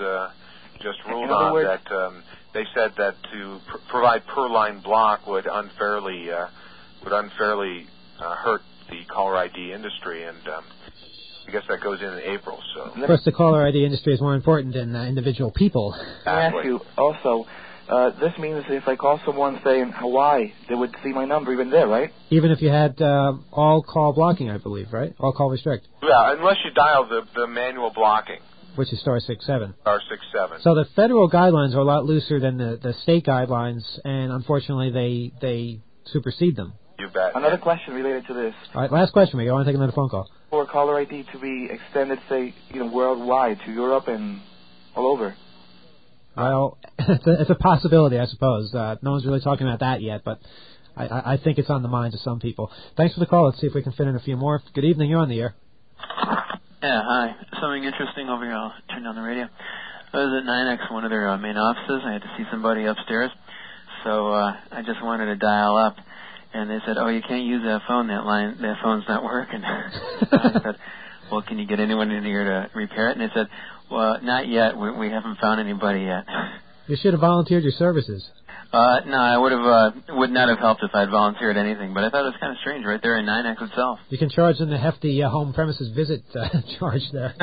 just ruled on. Words, that they said that to provide per line block would unfairly hurt the caller ID industry, and I guess that goes in April. So. Of course, the caller ID industry is more important than individual people. Let me ask you also, this means if I call someone, say, in Hawaii, they would see my number even there, right? Even if you had all call blocking, I believe, right? All call restrict. Yeah, unless you dial the manual blocking. Which is *67. *67. So the federal guidelines are a lot looser than the state guidelines, and unfortunately they supersede them. You bet. Another question related to this. All right, last question, Miguel. I want to take another phone call. For caller ID to be extended, say, worldwide to Europe and all over. Well, it's a possibility, I suppose. No one's really talking about that yet, but I think it's on the minds of some people. Thanks for the call. Let's see if we can fit in a few more. Good evening. You're on the air. Yeah, hi. Something interesting over here. I'll turn down the radio. I was at NYNEX, one of their main offices. I had to see somebody upstairs. So I just wanted to dial up. And they said, oh, you can't use that phone. That phone's not working. I said, well, can you get anyone in here to repair it? And they said, well, not yet. We haven't found anybody yet. You should have volunteered your services. No, I would not have helped if I'd volunteered anything. But I thought it was kind of strange right there in NYNEX itself. You can charge them the hefty home premises visit charge there.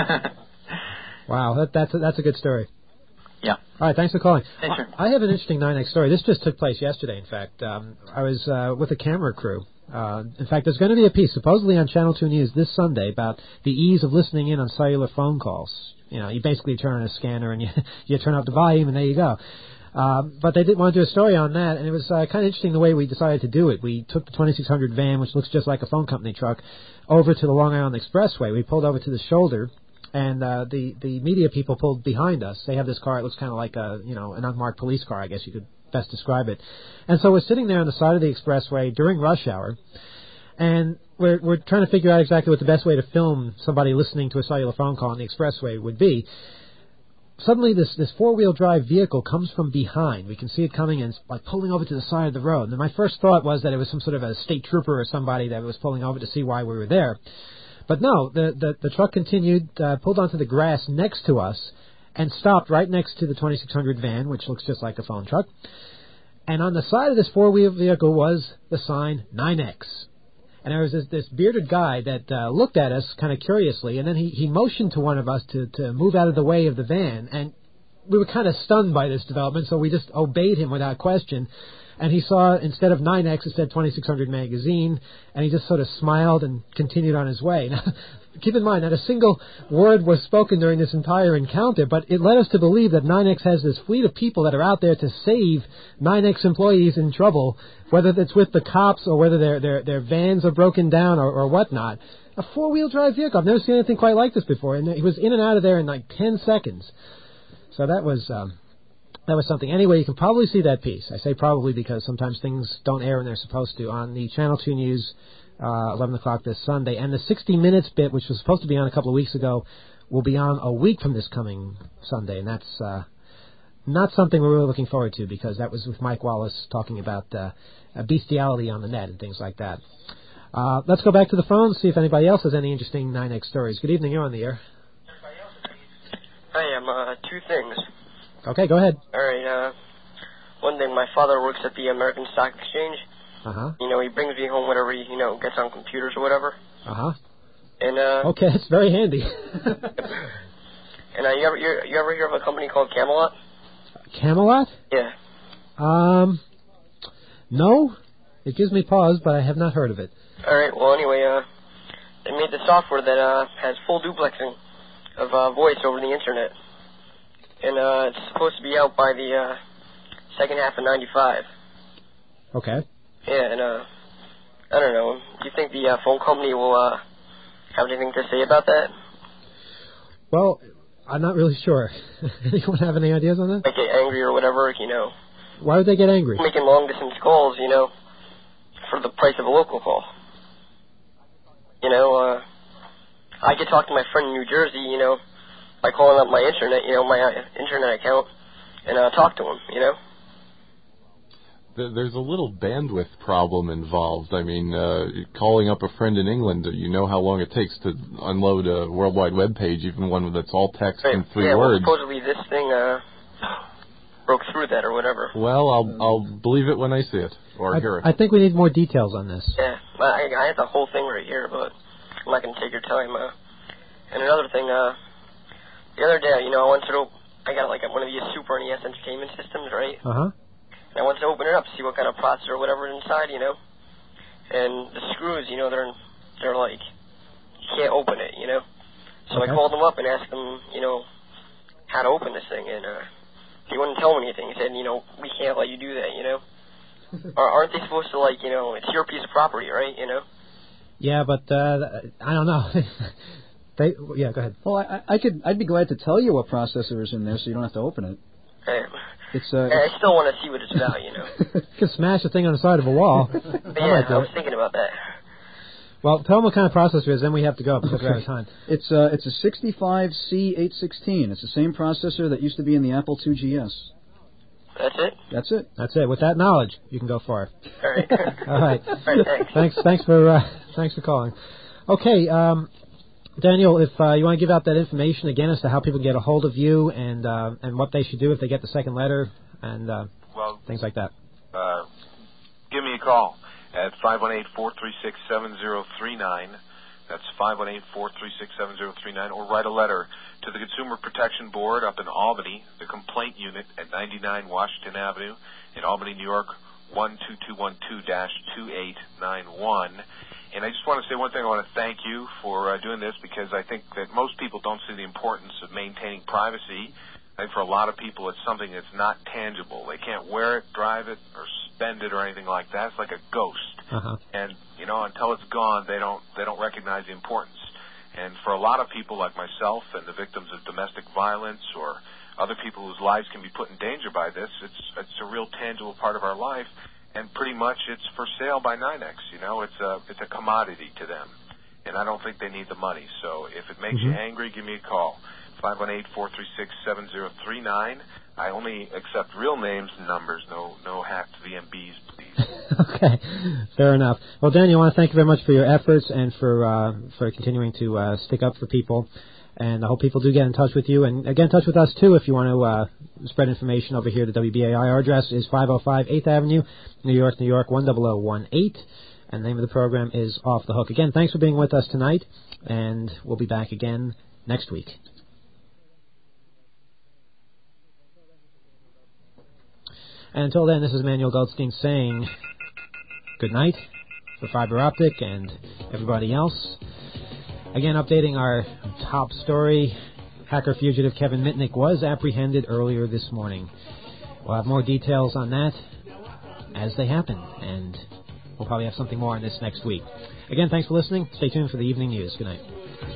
Wow, that's a good story. Yeah. All right, thanks for calling. Hey, sure. I have an interesting NYNEX story. This just took place yesterday, in fact. I was with a camera crew. In fact, there's going to be a piece supposedly on Channel 2 News this Sunday about the ease of listening in on cellular phone calls. You basically turn on a scanner and you turn up the volume and there you go. But they did want to do a story on that, and it was kind of interesting the way we decided to do it. We took the 2600 van, which looks just like a phone company truck, over to the Long Island Expressway. We pulled over to the shoulder. And the media people pulled behind us. They have this car. It looks kind of like an unmarked police car, I guess you could best describe it. And so we're sitting there on the side of the expressway during rush hour, and we're trying to figure out exactly what the best way to film somebody listening to a cellular phone call on the expressway would be. Suddenly, this four-wheel drive vehicle comes from behind. We can see it coming and like pulling over to the side of the road. And my first thought was that it was some sort of a state trooper or somebody that was pulling over to see why we were there. But no, the truck continued, pulled onto the grass next to us, and stopped right next to the 2600 van, which looks just like a phone truck. And on the side of this four-wheel vehicle was the sign NYNEX. And there was this bearded guy that looked at us kind of curiously, and then he motioned to one of us to move out of the way of the van. And we were kind of stunned by this development, so we just obeyed him without question. And he saw, instead of NYNEX, it said 2600 magazine, and he just sort of smiled and continued on his way. Now, keep in mind, not a single word was spoken during this entire encounter, but it led us to believe that NYNEX has this fleet of people that are out there to save NYNEX employees in trouble, whether it's with the cops or whether their vans are broken down or whatnot. A four-wheel drive vehicle. I've never seen anything quite like this before, and he was in and out of there in like 10 seconds. So that was something. Anyway, you can probably see that piece. I say probably because sometimes things don't air when they're supposed to on the Channel 2 News, 11 o'clock this Sunday. And the 60 Minutes bit, which was supposed to be on a couple of weeks ago, will be on a week from this coming Sunday. And that's not something we're really looking forward to because that was with Mike Wallace talking about bestiality on the net and things like that. Let's go back to the phone and see if anybody else has any interesting NYNEX stories. Good evening. You're on the air. Hi, two things. Okay, go ahead. All right. One thing, my father works at the American Stock Exchange. Uh-huh. He brings me home whenever he, gets on computers or whatever. Uh-huh. And okay, it's very handy. And you ever hear of a company called Camelot? Camelot? Yeah. No. It gives me pause, but I have not heard of it. All right. Well, anyway, they made the software that has full duplexing of voice over the internet. And it's supposed to be out by the second half of 95. Okay. Yeah, and I don't know. Do you think the phone company will have anything to say about that? Well, I'm not really sure. Anyone have any ideas on that? Like get angry or whatever, Why would they get angry? Making long-distance calls, for the price of a local call. I could talk to my friend in New Jersey, by calling up my internet, my internet account, and talk to him, There's a little bandwidth problem involved. I mean, calling up a friend in England, you know how long it takes to unload a World Wide Web page, even one that's all text and three words. Well, supposedly this thing broke through that or whatever. Well, I'll believe it when I see it or hear it. I think we need more details on this. Yeah, I have the whole thing right here, but I'm not going to take your time. And another thing, the other day, you know, I got like one of these Super NES entertainment systems, right? Uh-huh. And I wanted to open it up, see what kind of processor or whatever is inside, you know. And the screws, you know, they're like, you can't open it, you know. So Okay. I called them up and asked them, you know, how to open this thing, and they wouldn't tell me anything. He said, you know, we can't let you do that, you know. Aren't they supposed to, like, you know, it's your piece of property, right, you know? Yeah, but I don't know. Yeah, go ahead. Well, I'd be glad to tell you what processor is in there, so you don't have to open it. I still want to see what it's about, you know. You can smash the thing on the side of a wall. But yeah, I was thinking about that. Well, tell them what kind of processor it is, then we have to go because we're out of time. It's a 65C816. It's the same processor that used to be in the Apple II GS. That's it? That's it. That's it. With that knowledge, you can go far. All right. All right. All right, thanks. Thanks for calling. Okay, Daniel, if you want to give out that information again as to how people can get a hold of you and what they should do if they get the second letter and things like that. Give me a call at 518-436-7039. That's 518-436-7039, or write a letter to the Consumer Protection Board up in Albany, the complaint unit at 99 Washington Avenue in Albany, New York, 12212-2891. And I just want to say one thing. I want to thank you for doing this, because I think that most people don't see the importance of maintaining privacy. I think for a lot of people it's something that's not tangible. They can't wear it, drive it, or spend it or anything like that. It's like a ghost. Uh-huh. And, you know, until it's gone, they don't recognize the importance. And for a lot of people like myself and the victims of domestic violence or other people whose lives can be put in danger by this, it's a real tangible part of our life. And pretty much it's for sale by NYNEX. You know, it's a commodity to them. And I don't think they need the money. So if it makes you angry, give me a call. 518-436-7039. I only accept real names and numbers, no hacked VMBs, please. Okay, fair enough. Well, Dan, I want to thank you very much for your efforts and for continuing to stick up for people. And I hope people do get in touch with you. And get in touch with us, too, if you want to spread information over here to WBAI. Our address is 505 8th Avenue, New York, 10018. And the name of the program is Off the Hook. Again, thanks for being with us tonight. And we'll be back again next week. And until then, this is Manuel Goldstein saying good night for Fiber Optic and everybody else. Again, updating our top story, hacker fugitive Kevin Mitnick was apprehended earlier this morning. We'll have more details on that as they happen, and we'll probably have something more on this next week. Again, thanks for listening. Stay tuned for the evening news. Good night.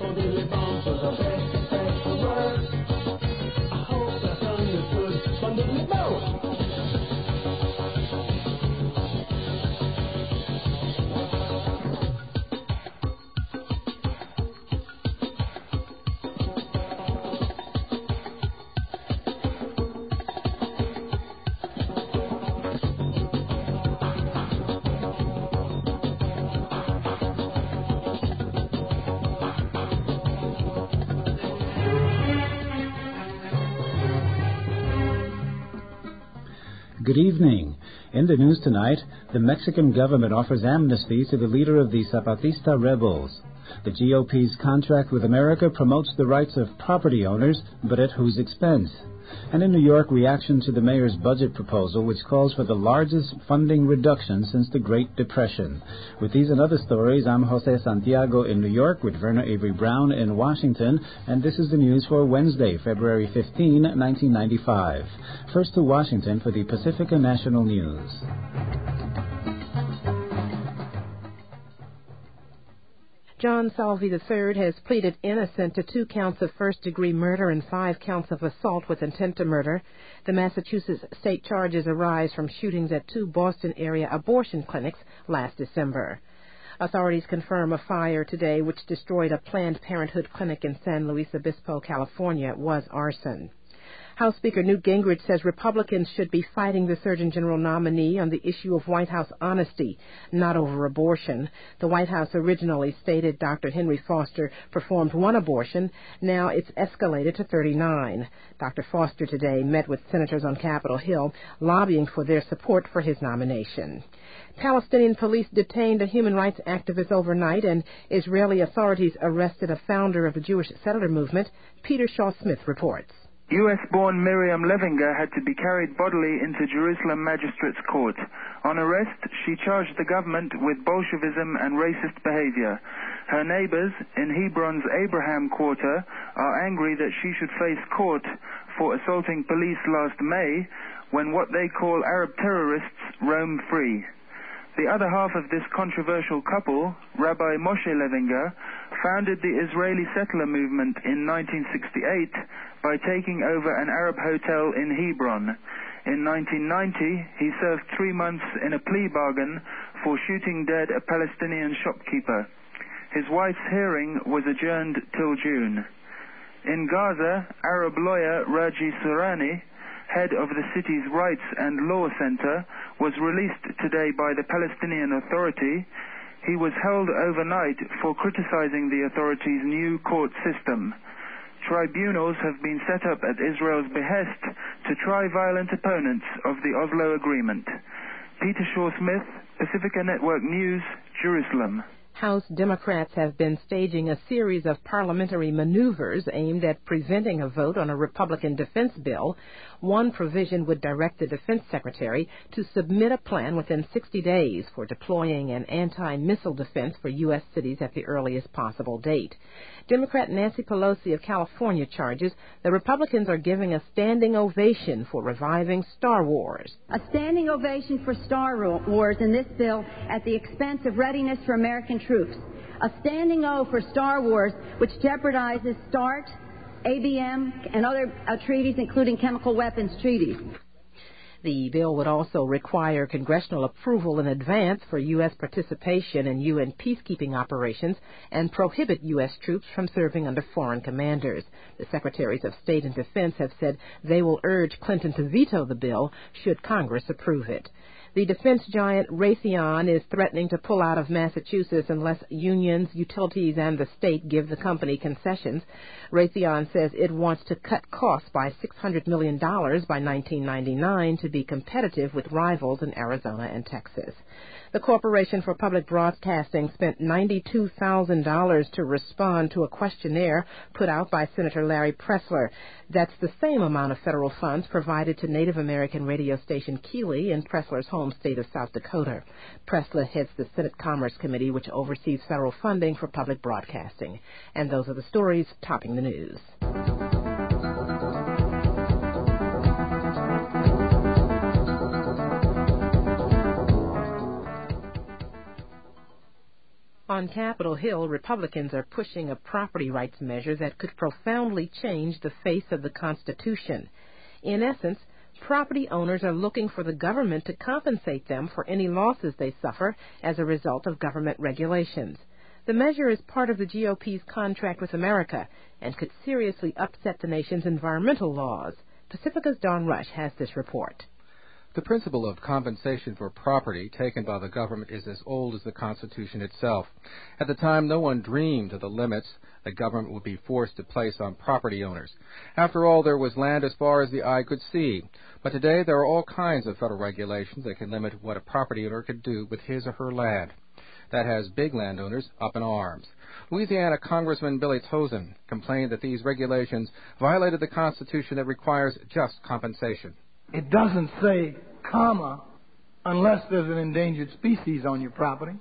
Good evening. In the news tonight, the Mexican government offers amnesty to the leader of the Zapatista rebels. The GOP's contract with America promotes the rights of property owners, but at whose expense? And in New York, reaction to the mayor's budget proposal, which calls for the largest funding reduction since the Great Depression. With these and other stories, I'm Jose Santiago in New York with Verna Avery Brown in Washington, and this is the news for Wednesday, February 15, 1995. First to Washington for the Pacifica National News. John Salvi III has pleaded innocent to 2 counts of first-degree murder and 5 counts of assault with intent to murder. The Massachusetts state charges arise from shootings at 2 Boston-area abortion clinics last December. Authorities confirm a fire today which destroyed a Planned Parenthood clinic in San Luis Obispo, California, was arson. House Speaker Newt Gingrich says Republicans should be fighting the Surgeon General nominee on the issue of White House honesty, not over abortion. The White House originally stated Dr. Henry Foster performed 1 abortion. Now it's escalated to 39. Dr. Foster today met with senators on Capitol Hill, lobbying for their support for his nomination. Palestinian police detained a human rights activist overnight, and Israeli authorities arrested a founder of the Jewish settler movement. Peter Shaw-Smith reports. U.S.-born Miriam Levinger had to be carried bodily into Jerusalem Magistrates Court. On arrest, she charged the government with Bolshevism and racist behavior. Her neighbors in Hebron's Abraham Quarter are angry that she should face court for assaulting police last May, when what they call Arab terrorists roam free. The other half of this controversial couple, Rabbi Moshe Levinger, founded the Israeli settler movement in 1968 by taking over an Arab hotel in Hebron. In 1990, he served 3 months in a plea bargain for shooting dead a Palestinian shopkeeper. His wife's hearing was adjourned till June. In Gaza, Arab lawyer Raji Surani, head of the city's Rights and Law Center, was released today by the Palestinian Authority. He was held overnight for criticizing the authority's new court system. Tribunals have been set up at Israel's behest to try violent opponents of the Oslo Agreement. Peter Shaw-Smith, Pacifica Network News, Jerusalem. House Democrats have been staging a series of parliamentary maneuvers aimed at preventing a vote on a Republican defense bill. One provision would direct the defense secretary to submit a plan within 60 days for deploying an anti-missile defense for U.S. cities at the earliest possible date. Democrat Nancy Pelosi of California charges the Republicans are giving a standing ovation for reviving Star Wars. A standing ovation for Star Wars in this bill at the expense of readiness for American troops. A standing O for Star Wars, which jeopardizes START, ABM, and other treaties, including chemical weapons treaties. The bill would also require congressional approval in advance for U.S. participation in UN peacekeeping operations and prohibit U.S. troops from serving under foreign commanders. The Secretaries of State and Defense have said they will urge Clinton to veto the bill should Congress approve it. The defense giant Raytheon is threatening to pull out of Massachusetts unless unions, utilities, and the state give the company concessions. Raytheon says it wants to cut costs by $600 million by 1999 to be competitive with rivals in Arizona and Texas. The Corporation for Public Broadcasting spent $92,000 to respond to a questionnaire put out by Senator Larry Pressler. That's the same amount of federal funds provided to Native American radio station Keeley in Pressler's home state of South Dakota. Pressler heads the Senate Commerce Committee, which oversees federal funding for public broadcasting. And those are the stories topping the news. On Capitol Hill, Republicans are pushing a property rights measure that could profoundly change the face of the Constitution. In essence, property owners are looking for the government to compensate them for any losses they suffer as a result of government regulations. The measure is part of the GOP's contract with America and could seriously upset the nation's environmental laws. Pacifica's Don Rush has this report. The principle of compensation for property taken by the government is as old as the Constitution itself. At the time, no one dreamed of the limits the government would be forced to place on property owners. After all, there was land as far as the eye could see. But today, there are all kinds of federal regulations that can limit what a property owner could do with his or her land. That has big landowners up in arms. Louisiana Congressman Billy Tauzin complained that these regulations violated the Constitution that requires just compensation. It doesn't say, comma, unless there's an endangered species on your property.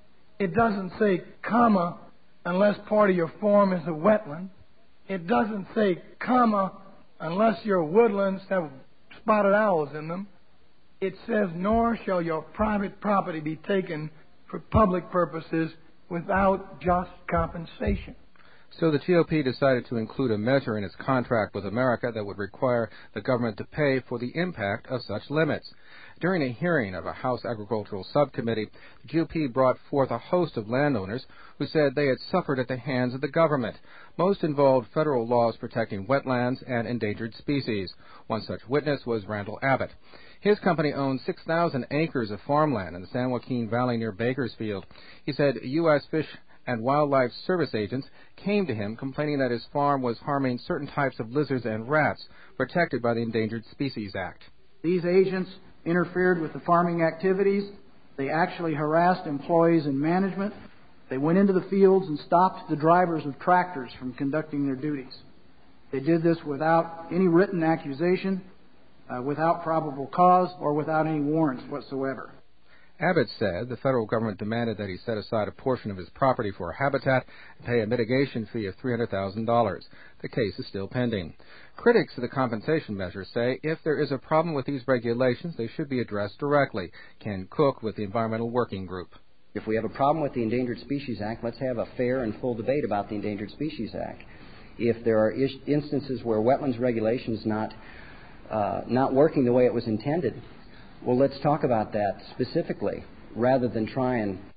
It doesn't say, comma, unless part of your farm is a wetland. It doesn't say, comma, unless your woodlands have spotted owls in them. It says, nor shall your private property be taken for public purposes without just compensation. So the GOP decided to include a measure in its contract with America that would require the government to pay for the impact of such limits. During a hearing of a House Agricultural Subcommittee, the GOP brought forth a host of landowners who said they had suffered at the hands of the government. Most involved federal laws protecting wetlands and endangered species. One such witness was Randall Abbott. His company owns 6,000 acres of farmland in the San Joaquin Valley near Bakersfield. He said U.S. Fish and Wildlife Service agents came to him complaining that his farm was harming certain types of lizards and rats protected by the Endangered Species Act. These agents interfered with the farming activities They actually harassed employees and management. They went into the fields and stopped the drivers of tractors from conducting their duties. They did this without any written accusation, without probable cause, or without any warrants whatsoever. Abbott said the federal government demanded that he set aside a portion of his property for habitat and pay a mitigation fee of $300,000. The case is still pending. Critics of the compensation measure say if there is a problem with these regulations, they should be addressed directly. Ken Cook with the Environmental Working Group. If we have a problem with the Endangered Species Act, let's have a fair and full debate about the Endangered Species Act. If there are instances where wetlands regulation is not working the way it was intended, well, let's talk about that specifically rather than try and